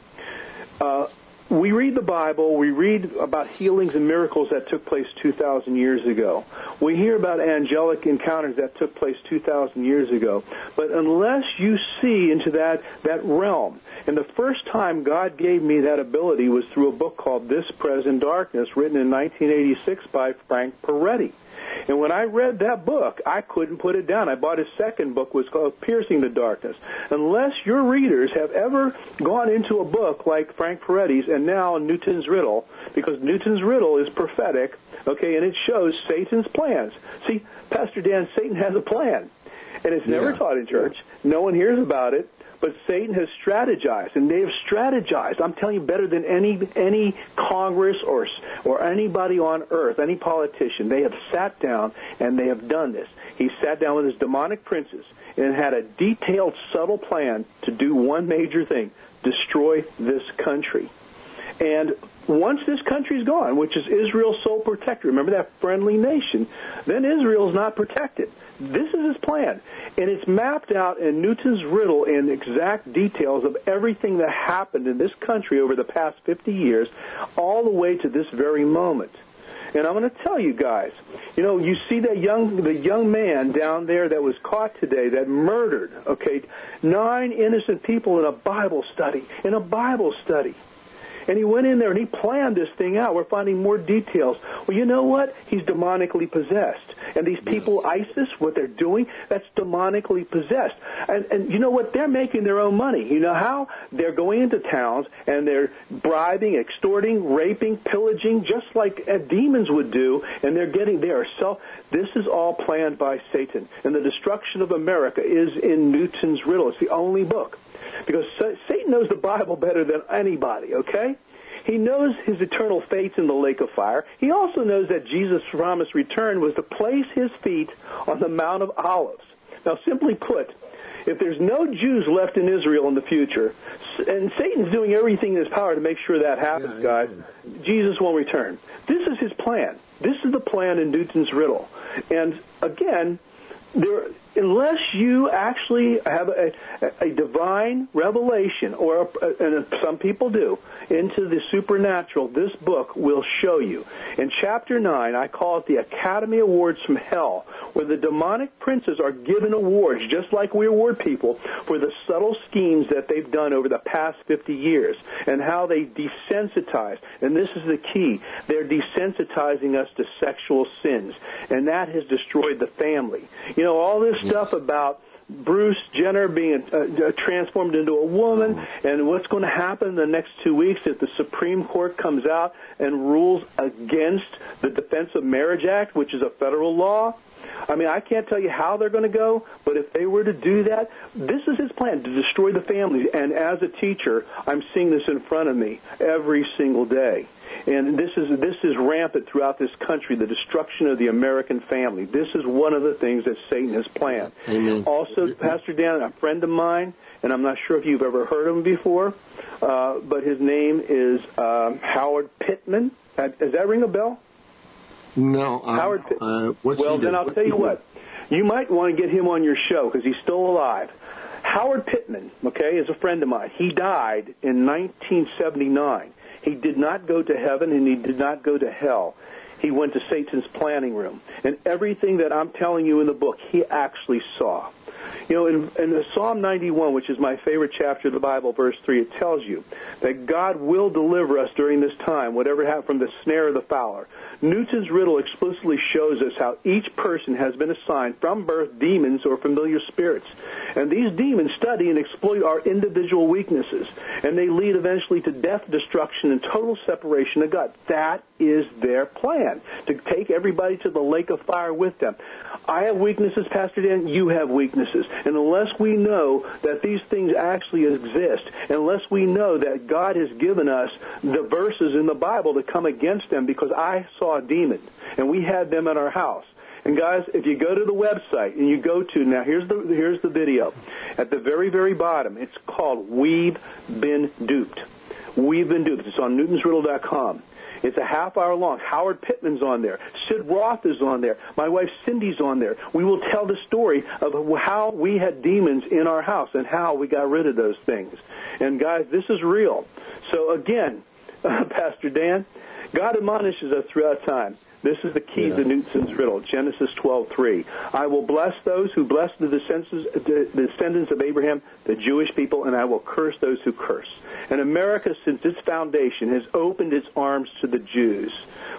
We read the Bible. We read about healings and miracles that took place 2,000 years ago. We hear about angelic encounters that took place 2,000 years ago. But unless you see into that realm, and the first time God gave me that ability was through a book called This Present Darkness, written in 1986 by Frank Peretti. And when I read that book, I couldn't put it down. I bought his second book, was called Piercing the Darkness. Unless your readers have ever gone into a book like Frank Peretti's and now Newton's Riddle, because Newton's Riddle is prophetic, okay, and it shows Satan's plans. See, Pastor Dan, Satan has a plan, and it's never taught in church. No one hears about it. But Satan has strategized, and they have strategized. I'm telling you, better than any Congress or anybody on earth, any politician. They have sat down and they have done this. He sat down with his demonic princes and had a detailed, subtle plan to do one major thing: destroy this country. And once this country's gone, which is Israel's sole protector, remember that friendly nation, then Israel's not protected. This is his plan. And it's mapped out in Newton's Riddle in exact details of everything that happened in this country over the past 50 years, all the way to this very moment. And I'm going to tell you guys, you see the young man down there that was caught today that murdered, 9 innocent people in a Bible study. And he went in there and he planned this thing out. We're finding more details. Well, you know what? He's demonically possessed. And these people, ISIS, what they're doing, that's demonically possessed. And you know what? They're making their own money. You know how? They're going into towns and they're bribing, extorting, raping, pillaging, just like demons would do. And this is all planned by Satan. And the destruction of America is in Newton's Riddle. It's the only book. Because Satan knows the Bible better than anybody, okay? He knows his eternal fate's in the lake of fire. He also knows that Jesus' promised return was to place his feet on the Mount of Olives. Now, simply put, If there's no Jews left in Israel in the future, and Satan's doing everything in his power to make sure that happens, guys, Jesus won't return. This is his plan. This is the plan in Newton's riddle. And again, unless you actually have a divine revelation, and some people do, into the supernatural, this book will show you. In Chapter 9, I call it the Academy Awards from Hell, where the demonic princes are given awards, just like we award people, for the subtle schemes that they've done over the past 50 years, and how they desensitize. And this is the key. They're desensitizing us to sexual sins, and that has destroyed the family. You know, all this stuff about Bruce Jenner being transformed into a woman, and what's going to happen in the next 2 weeks if the Supreme Court comes out and rules against the Defense of Marriage Act, which is a federal law. I mean, I can't tell you how they're going to go, but if they were to do that, this is his plan, to destroy the families. And as a teacher, I'm seeing this in front of me every single day. And this is rampant throughout this country, the destruction of the American family. This is one of the things that Satan has planned. Amen. Also, Pastor Dan, a friend of mine, and I'm not sure if you've ever heard of him before, but his name is Howard Pittman. Does that ring a bell? No. Howard Pittman. Well, then I'll tell you what. You might want to get him on your show because he's still alive. Howard Pittman, okay, is a friend of mine. He died in 1979. He did not go to heaven, and he did not go to hell. He went to Satan's planning room. And everything that I'm telling you in the book, he actually saw. You know, in Psalm 91, which is my favorite chapter of the Bible, verse 3, it tells you that God will deliver us during this time, whatever happened, from the snare of the fowler. Newton's riddle explicitly shows us how each person has been assigned from birth demons or familiar spirits. And these demons study and exploit our individual weaknesses, and they lead eventually to death, destruction, and total separation of God. That is their plan, to take everybody to the lake of fire with them. I have weaknesses, Pastor Dan. You have weaknesses. And unless we know that these things actually exist, unless we know that God has given us the verses in the Bible to come against them, because I saw a demon, and we had them at our house. And guys, if you go to the website and you go to, now here's the video. At the very, very bottom, it's called We've Been Duped. We've Been Duped. It's on newtonsriddle.com. It's a half hour long. Howard Pittman's on there. Sid Roth is on there. My wife Cindy's on there. We will tell the story of how we had demons in our house and how we got rid of those things. And guys, this is real. So again, Pastor Dan, God admonishes us throughout time. This is the key to Newton's riddle, Genesis 12:3. I will bless those who bless the descendants of Abraham, the Jewish people, and I will curse those who curse. And America, since its foundation, has opened its arms to the Jews.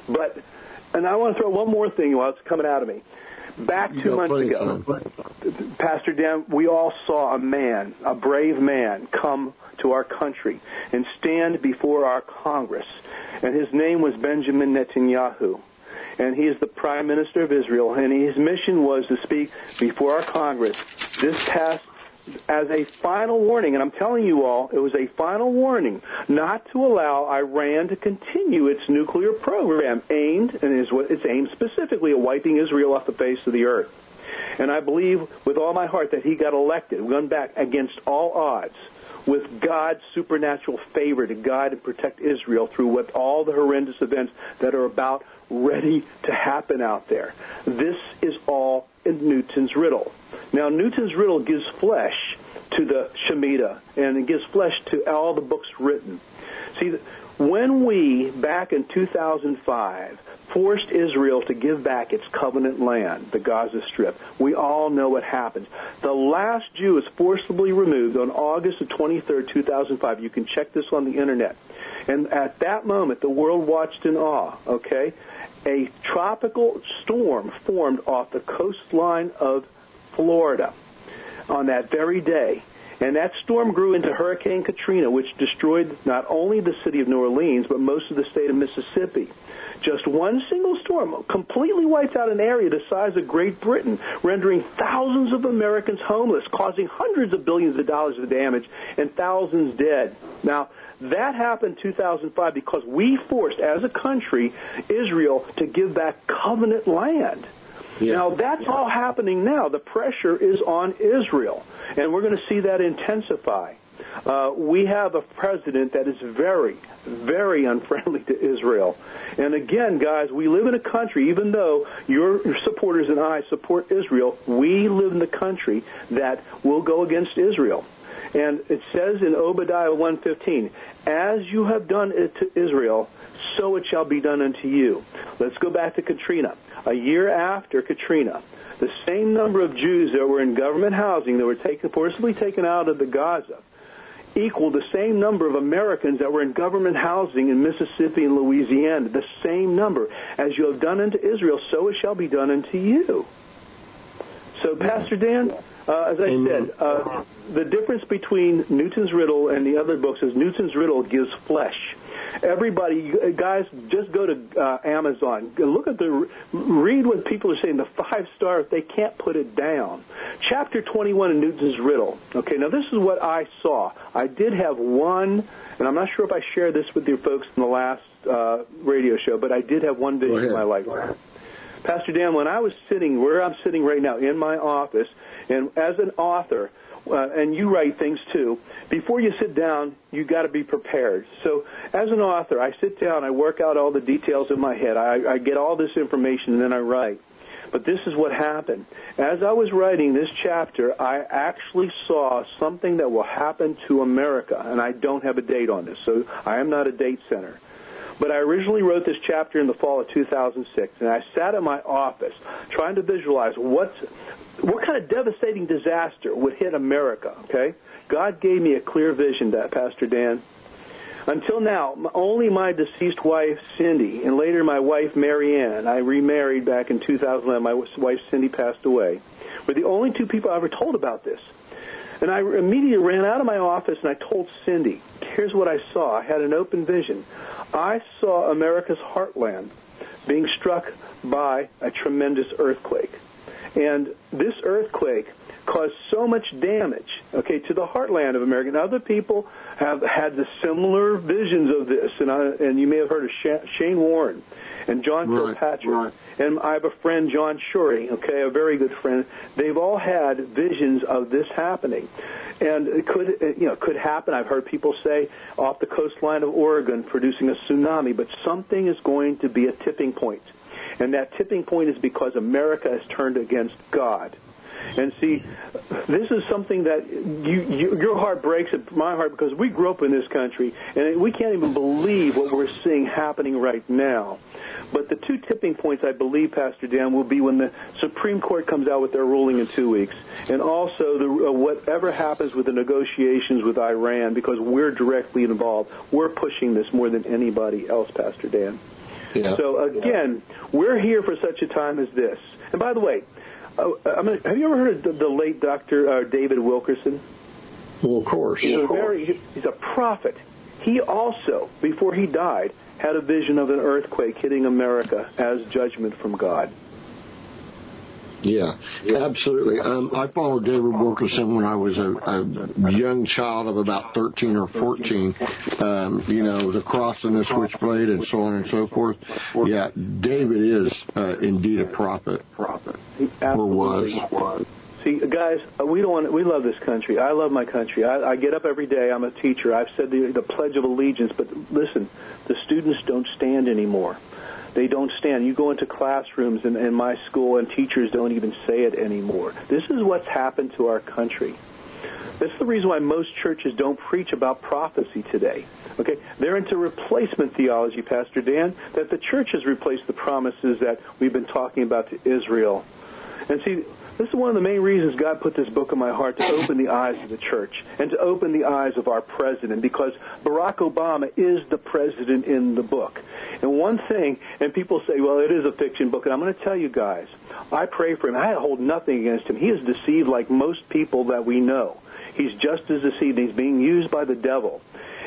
And I want to throw one more thing while it's coming out of me. Back 2 months ago, Pastor Dan, we all saw a brave man, come to our country and stand before our Congress. And his name was Benjamin Netanyahu. And he is the Prime Minister of Israel, and his mission was to speak before our Congress. This passed as a final warning, and I'm telling you all, it was a final warning not to allow Iran to continue its nuclear program it's aimed specifically at wiping Israel off the face of the earth. And I believe with all my heart that he got elected, won back against all odds, with God's supernatural favor to guide and protect Israel through all the horrendous events that are about ready to happen out there. This is all in Newton's riddle. Now, Newton's riddle gives flesh to the Shemitah, and it gives flesh to all the books written. See, when we, back in 2005, forced Israel to give back its covenant land, the Gaza Strip, we all know what happened. The last Jew was forcibly removed on August the 23rd, 2005. You can check this on the Internet. And at that moment, the world watched in awe, okay? A tropical storm formed off the coastline of Florida on that very day. And that storm grew into Hurricane Katrina, which destroyed not only the city of New Orleans, but most of the state of Mississippi. Just one single storm completely wiped out an area the size of Great Britain, rendering thousands of Americans homeless, causing hundreds of billions of dollars of damage, and thousands dead. Now, that happened in 2005 because we forced, as a country, Israel to give back covenant land. Yeah. Now, that's all happening now. The pressure is on Israel, and we're going to see that intensify. We have a president that is very, very unfriendly to Israel. And again, guys, we live in a country, even though your supporters and I support Israel, we live in a country that will go against Israel. And it says in Obadiah 1:15, as you have done it to Israel, so it shall be done unto you. Let's go back to Katrina. A year after Katrina, the same number of Jews that were in government housing that were forcibly taken out of the Gaza equaled the same number of Americans that were in government housing in Mississippi and Louisiana. The same number. As you have done unto Israel, so it shall be done unto you. So, Pastor Dan, as I said, the difference between Newton's riddle and the other books is Newton's riddle gives flesh. Everybody, guys, just go to Amazon. Read what people are saying. The 5-star, they can't put it down. Chapter 21 in Newton's riddle. Okay, now this is what I saw. I did have one, and I'm not sure if I shared this with your folks in the last radio show, but I did have one vision in my life. Pastor Dan, when I was sitting where I'm sitting right now in my office, and as an author, and you write things too, before you sit down, you got to be prepared. So as an author, I sit down, I work out all the details in my head, I get all this information, and then I write. But this is what happened. As I was writing this chapter, I actually saw something that will happen to America, and I don't have a date on this, so I am not a date center. But I originally wrote this chapter in the fall of 2006, and I sat in my office trying to visualize what kind of devastating disaster would hit America, okay? God gave me a clear vision, Pastor Dan. Until now, only my deceased wife, Cindy, and later my wife, Mary Ann, I remarried back in 2011. My wife, Cindy, passed away, were the only two people I ever told about this. And I immediately ran out of my office and I told Cindy, here's what I saw. I had an open vision. I saw America's heartland being struck by a tremendous earthquake. And this earthquake caused so much damage, okay, to the heartland of America. And other people have had the similar visions of this. And you may have heard of Shane Warren and John Kilpatrick. Right. And I have a friend, John Shorey, okay, a very good friend. They've all had visions of this happening. And it could happen. I've heard people say off the coastline of Oregon producing a tsunami, but something is going to be a tipping point. And that tipping point is because America has turned against God. And see, this is something that your heart breaks at my heart because we grew up in this country, and we can't even believe what we're seeing happening right now. But the two tipping points, I believe, Pastor Dan, will be when the Supreme Court comes out with their ruling in 2 weeks, and also whatever happens with the negotiations with Iran, because we're directly involved. We're pushing this more than anybody else, Pastor Dan. Yeah. So, again, we're here for such a time as this. And by the way, have you ever heard of the late Dr. David Wilkerson? Well, of course. He's a prophet. He also, before he died, had a vision of an earthquake hitting America as judgment from God. Yeah, absolutely. I followed David Wilkerson when I was a young child of about 13 or 14. The cross and the switchblade and so on and so forth. Yeah, David is indeed a prophet. He absolutely was. See, guys, we love this country. I love my country. I get up every day. I'm a teacher. I've said the Pledge of Allegiance, but listen, the students don't stand anymore. They don't stand. You go into classrooms in my school, and teachers don't even say it anymore. This is what's happened to our country. That's the reason why most churches don't preach about prophecy today. Okay, they're into replacement theology, Pastor Dan, that the church has replaced the promises that we've been talking about to Israel. And see, this is one of the main reasons God put this book in my heart, to open the eyes of the church and to open the eyes of our president, because Barack Obama is the president in the book. And one thing, and people say, well, it is a fiction book, and I'm going to tell you guys, I pray for him. I hold nothing against him. He is deceived like most people that we know. He's just as deceived. He's being used by the devil.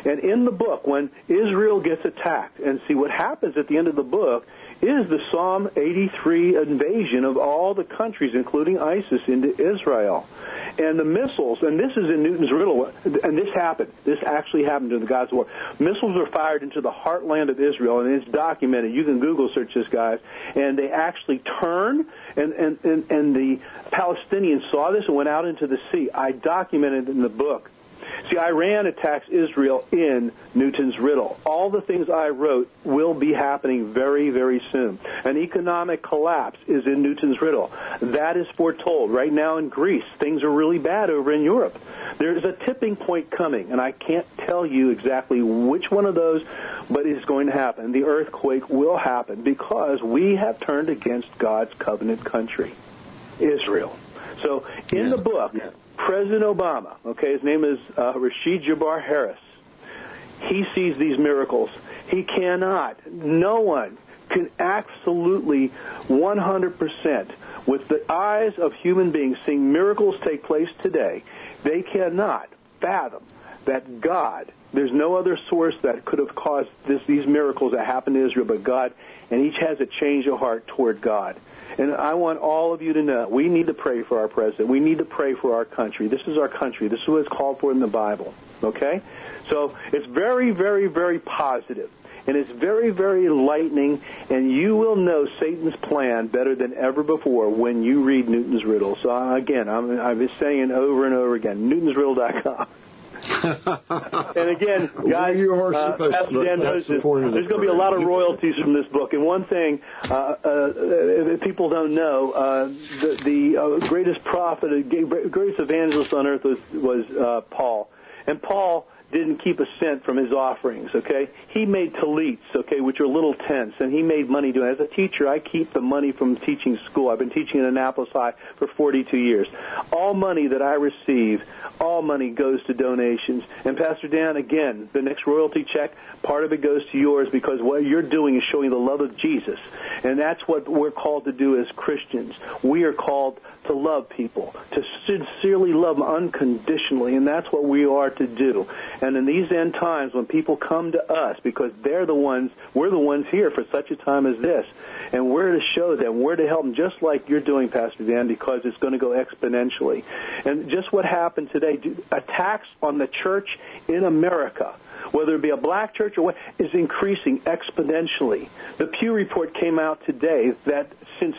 And in the book, when Israel gets attacked, and see what happens at the end of the book is the Psalm 83 invasion of all the countries, including ISIS, into Israel. And the missiles, and this is in Newton's riddle, and this happened. This actually happened during the Gaza War. Missiles were fired into the heartland of Israel, and it's documented. You can Google search this, guys. And they actually turned, and the Palestinians saw this and went out into the sea. I documented it in the book. See, Iran attacks Israel in Newton's riddle. All the things I wrote will be happening very, very soon. An economic collapse is in Newton's riddle. That is foretold. Right now in Greece, things are really bad over in Europe. There's a tipping point coming, and I can't tell you exactly which one of those, but it's going to happen. The earthquake will happen because we have turned against God's covenant country, Israel. So in the book, President Obama, his name is Rashid Jabbar Harris, he sees these miracles. He cannot, no one can absolutely 100% with the eyes of human beings seeing miracles take place today, they cannot fathom that God, there's no other source that could have caused these miracles that happened to Israel but God, and each has a change of heart toward God. And I want all of you to know, we need to pray for our president. We need to pray for our country. This is our country. This is what it's called for in the Bible, okay? So it's very, very, very positive, and it's very, very enlightening, and you will know Satan's plan better than ever before when you read Newton's riddle. So, again, I've been saying over and over again, newtonsriddle.com. And again, guys, Pastor Dan knows this. There's going to be a lot of royalties from this book. And one thing, if people don't know, the greatest prophet, greatest evangelist on earth was Paul. And Paul didn't keep a cent from his offerings, okay? He made tallits, okay, which are little tents, and he made money doing it. As a teacher, I keep the money from teaching school. I've been teaching at Annapolis High for 42 years. All money that I receive, all money goes to donations. And Pastor Dan, again, the next royalty check, part of it goes to yours because what you're doing is showing the love of Jesus. And that's what we're called to do as Christians. We are called to love people, to sincerely love them unconditionally, and that's what we are to do. And in these end times, when people come to us, because we're the ones here for such a time as this, and we're to show them, we're to help them just like you're doing, Pastor Dan, because it's going to go exponentially. And just what happened today, attacks on the church in America, whether it be a black church or what, is increasing exponentially. The Pew Report came out today that since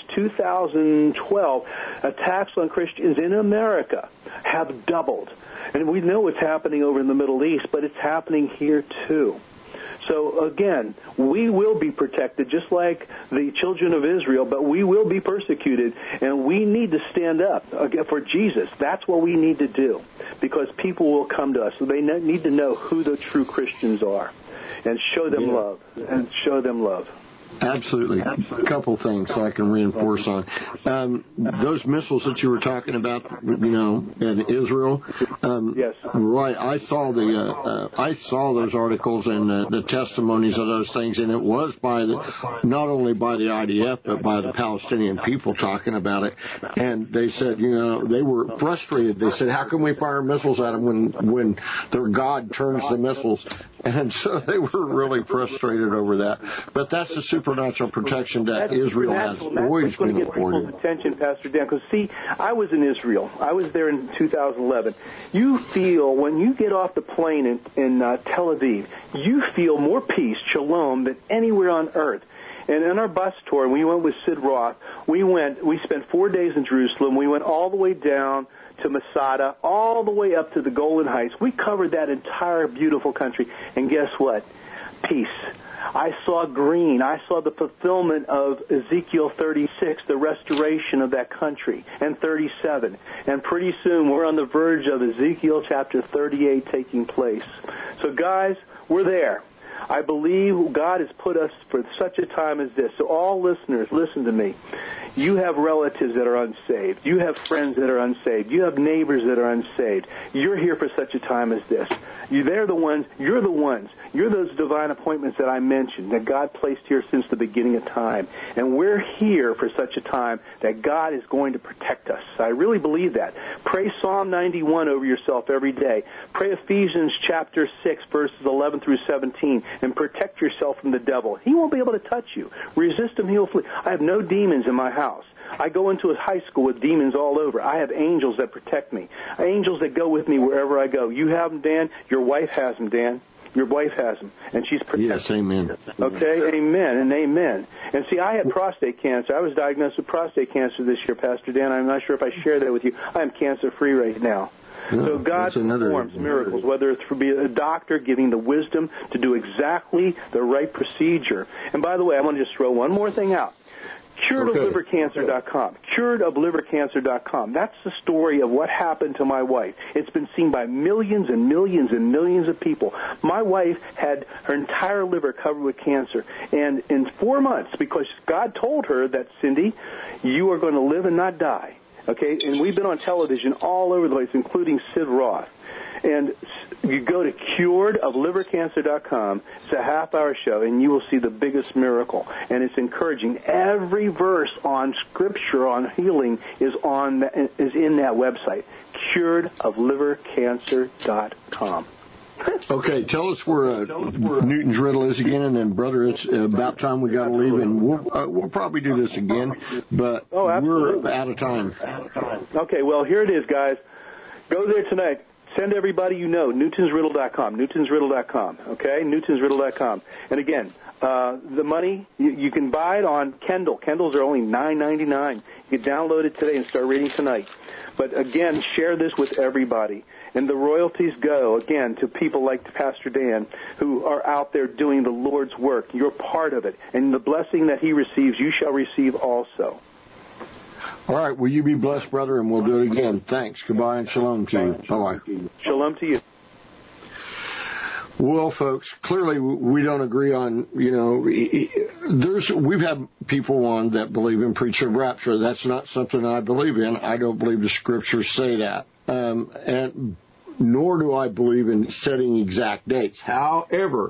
2012, attacks on Christians in America have doubled. And we know what's happening over in the Middle East, but it's happening here too. So again, we will be protected just like the children of Israel, but we will be persecuted, and we need to stand up for Jesus. That's what we need to do, because people will come to us. So they need to know who the true Christians are and show them love, and show them love. Absolutely. A couple things I can reinforce on. Those missiles that you were talking about, in Israel. Yes. Right. I saw those articles and the testimonies of those things, and it was not only by the IDF but by the Palestinian people talking about it. And they said, they were frustrated. They said, how can we fire missiles at them when their God turns the missiles? And so they were really frustrated over that. But that's the supernatural protection that Israel has always been afforded. People's attention, Pastor Dan, because see, I was in Israel. I was there in 2011. You feel, when you get off the plane in Tel Aviv, you feel more peace, shalom, than anywhere on earth. And in our bus tour, we went with Sid Roth. We spent 4 days in Jerusalem. We went all the way down to Masada, all the way up to the Golan Heights. We covered that entire beautiful country. And guess what? Peace. I saw green. I saw the fulfillment of Ezekiel 36, the restoration of that country, and 37. And pretty soon we're on the verge of Ezekiel chapter 38 taking place. So guys, we're there. I believe God has put us for such a time as this. So all listeners, listen to me. You have relatives that are unsaved. You have friends that are unsaved. You have neighbors that are unsaved. You're here for such a time as this. You're the ones. You're those divine appointments that I mentioned, that God placed here since the beginning of time. And we're here for such a time that God is going to protect us. I really believe that. Pray Psalm 91 over yourself every day. Pray Ephesians chapter 6, verses 11 through 17, and protect yourself from the devil. He won't be able to touch you. Resist him, he will flee. I have no demons in my house. I go into a high school with demons all over. I have angels that protect me, angels that go with me wherever I go. You have them, Dan. Your wife has them, Dan. Your wife has them, and she's protected. Yes, amen. Okay, amen and amen. And see, I had prostate cancer. I was diagnosed with prostate cancer this year, Pastor Dan. I'm not sure if I shared that with you. I am cancer-free right now. No, so God performs miracles, whether it's for a doctor giving the wisdom to do exactly the right procedure. And by the way, I want to just throw one more thing out. CuredOfLiverCancer.com. CuredOfLiverCancer.com. That's the story of what happened to my wife. It's been seen by millions and millions and millions of people. My wife had her entire liver covered with cancer. And in 4 months, because God told her that, Cindy, you are going to live and not die. Okay? And we've been on television all over the place, including Sid Roth. And you go to curedoflivercancer.com. It's a half-hour show, and you will see the biggest miracle. And it's encouraging. Every verse on Scripture on healing is in that website, curedoflivercancer.com. Okay, tell us where Newton's Riddle is again, and then, brother, it's about time we got to leave, and we'll probably do this again, but we're out of time. Okay, well, here it is, guys. Go there tonight. Send everybody you know, newtonsriddle.com, newtonsriddle.com, okay, newtonsriddle.com. And again, the money, you can buy it on Kindle. Kindles are only $9.99. You can download it today and start reading tonight. But again, share this with everybody. And the royalties go, again, to people like Pastor Dan, who are out there doing the Lord's work. You're part of it. And the blessing that he receives, you shall receive also. All right. Well, you be blessed, brother, and we'll do it again. Thanks. Goodbye and shalom to you. Bye-bye. Shalom to you. Well, folks, clearly we don't agree on, we've had people on that believe in preacher rapture. That's not something I believe in. I don't believe the Scriptures say that. And nor do I believe in setting exact dates. However,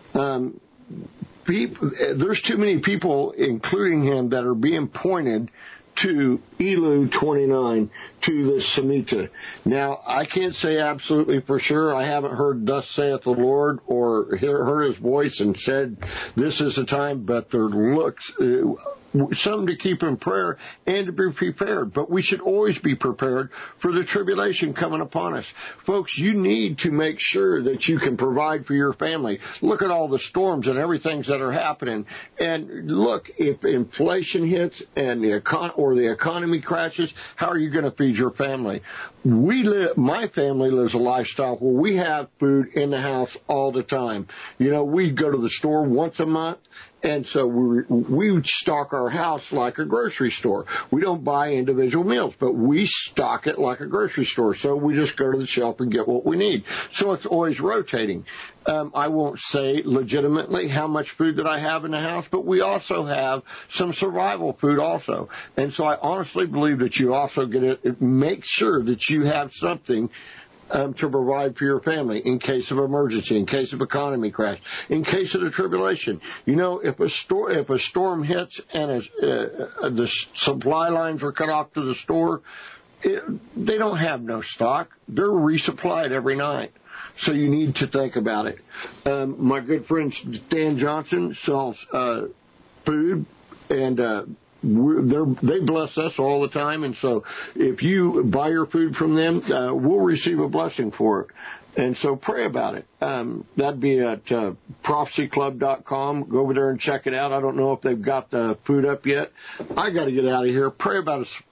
there's too many people, including him, that are being pointed to Elul 29, to the Shemitah. Now, I can't say absolutely for sure. I haven't heard thus saith the Lord or heard his voice and said this is the time, but there looks something to keep in prayer and to be prepared. But we should always be prepared for the tribulation coming upon us. Folks, you need to make sure that you can provide for your family. Look at all the storms and everything that are happening. And look, if inflation hits and the economy crashes, how are you going to feed your family? My family lives a lifestyle where we have food in the house all the time. We go to the store once a month. And so we stock our house like a grocery store. We don't buy individual meals, but we stock it like a grocery store. So we just go to the shelf and get what we need. So it's always rotating. I won't say legitimately how much food that I have in the house, but we also have some survival food also. And so I honestly believe that you also make sure that you have something to provide for your family in case of emergency, in case of economy crash, in case of the tribulation. If a storm hits and the supply lines are cut off to the store, they don't have no stock. They're resupplied every night. So you need to think about it. My good friend Dan Johnson sells food, and they bless us all the time, and so if you buy your food from them, we'll receive a blessing for it. And so pray about it. That'd be at prophecyclub.com. Go over there and check it out. I don't know if they've got the food up yet. I got to get out of here. Pray about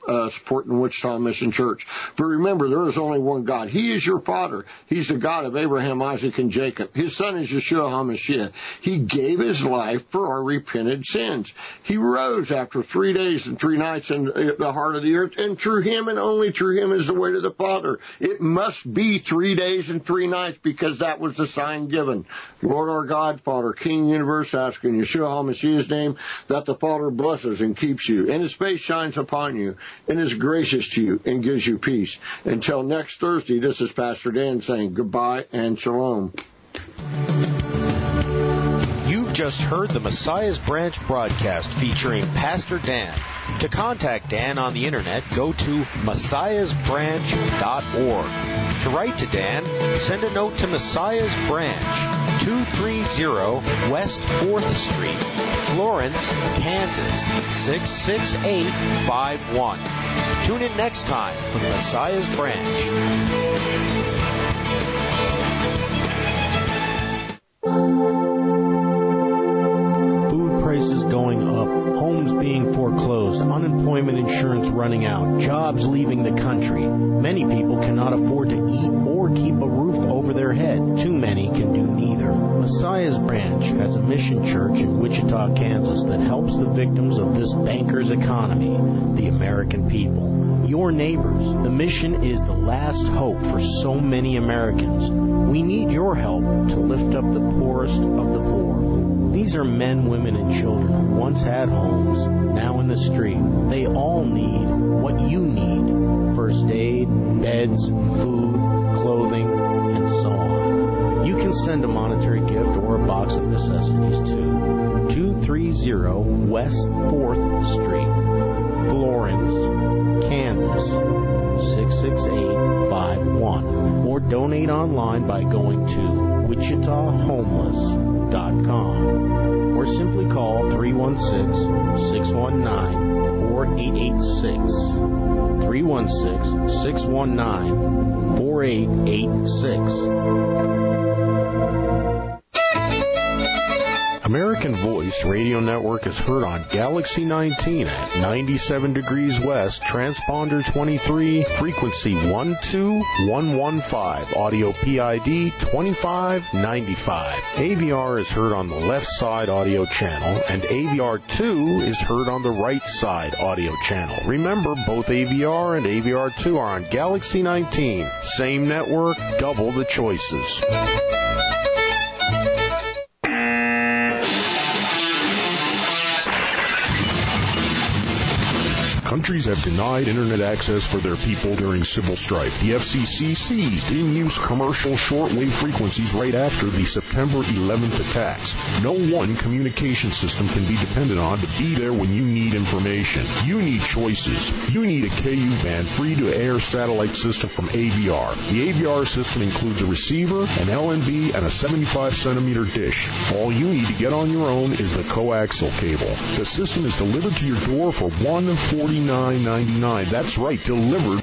supporting the Wichita Mission Church. But remember, there is only one God. He is your Father. He's the God of Abraham, Isaac, and Jacob. His Son is Yeshua HaMashiach. He gave His life for our repented sins. He rose after 3 days and 3 nights in the heart of the earth, and through Him and only through Him is the way to the Father. It must be 3 days and 3 nights because that was the sign given. Lord our God, Father, King, Universe, ask in Yeshua HaMashiach's name that the Father blesses and keeps you, and His face shines upon you, and is gracious to you, and gives you peace. Until next Thursday, this is Pastor Dan saying goodbye and shalom. You've just heard the Messiah's Branch broadcast featuring Pastor Dan. To contact Dan on the internet, go to messiahsbranch.org. To write to Dan, send a note to Messiah's Branch, 230 West 4th Street, Florence, Kansas, 66851. Tune in next time for Messiah's Branch. Prices going up, homes being foreclosed, unemployment insurance running out, jobs leaving the country. Many people cannot afford to eat or keep a roof over their head. Too many can do neither. Messiah's Branch has a mission church in Wichita, Kansas that helps the victims of this banker's economy, the American people. Your neighbors. The mission is the last hope for so many Americans. We need your help to lift up the poorest of the poor. These are men, women, and children who once had homes, now in the street. They all need what you need. First aid, beds, food, clothing, and so on. You can send a monetary gift or a box of necessities to 230 West 4th Street, Florence, Kansas, 66851. Or donate online by going to WichitaHomeless.com. Or simply call 316-619-4886. 316-619-4886. American Voice Radio Network is heard on Galaxy 19 at 97 degrees west, transponder 23, frequency 12115, audio PID 2595. AVR is heard on the left side audio channel, and AVR2 is heard on the right side audio channel. Remember, both AVR and AVR2 are on Galaxy 19. Same network, double the choices. Countries have denied Internet access for their people during civil strife. The FCC seized in-use commercial shortwave frequencies right after the September 11th attacks. No one communication system can be depended on to be there when you need information. You need choices. You need a KU-band free-to-air satellite system from AVR. The AVR system includes a receiver, an LNB, and a 75-centimeter dish. All you need to get on your own is the coaxial cable. The system is delivered to your door for $149.99. That's right, delivered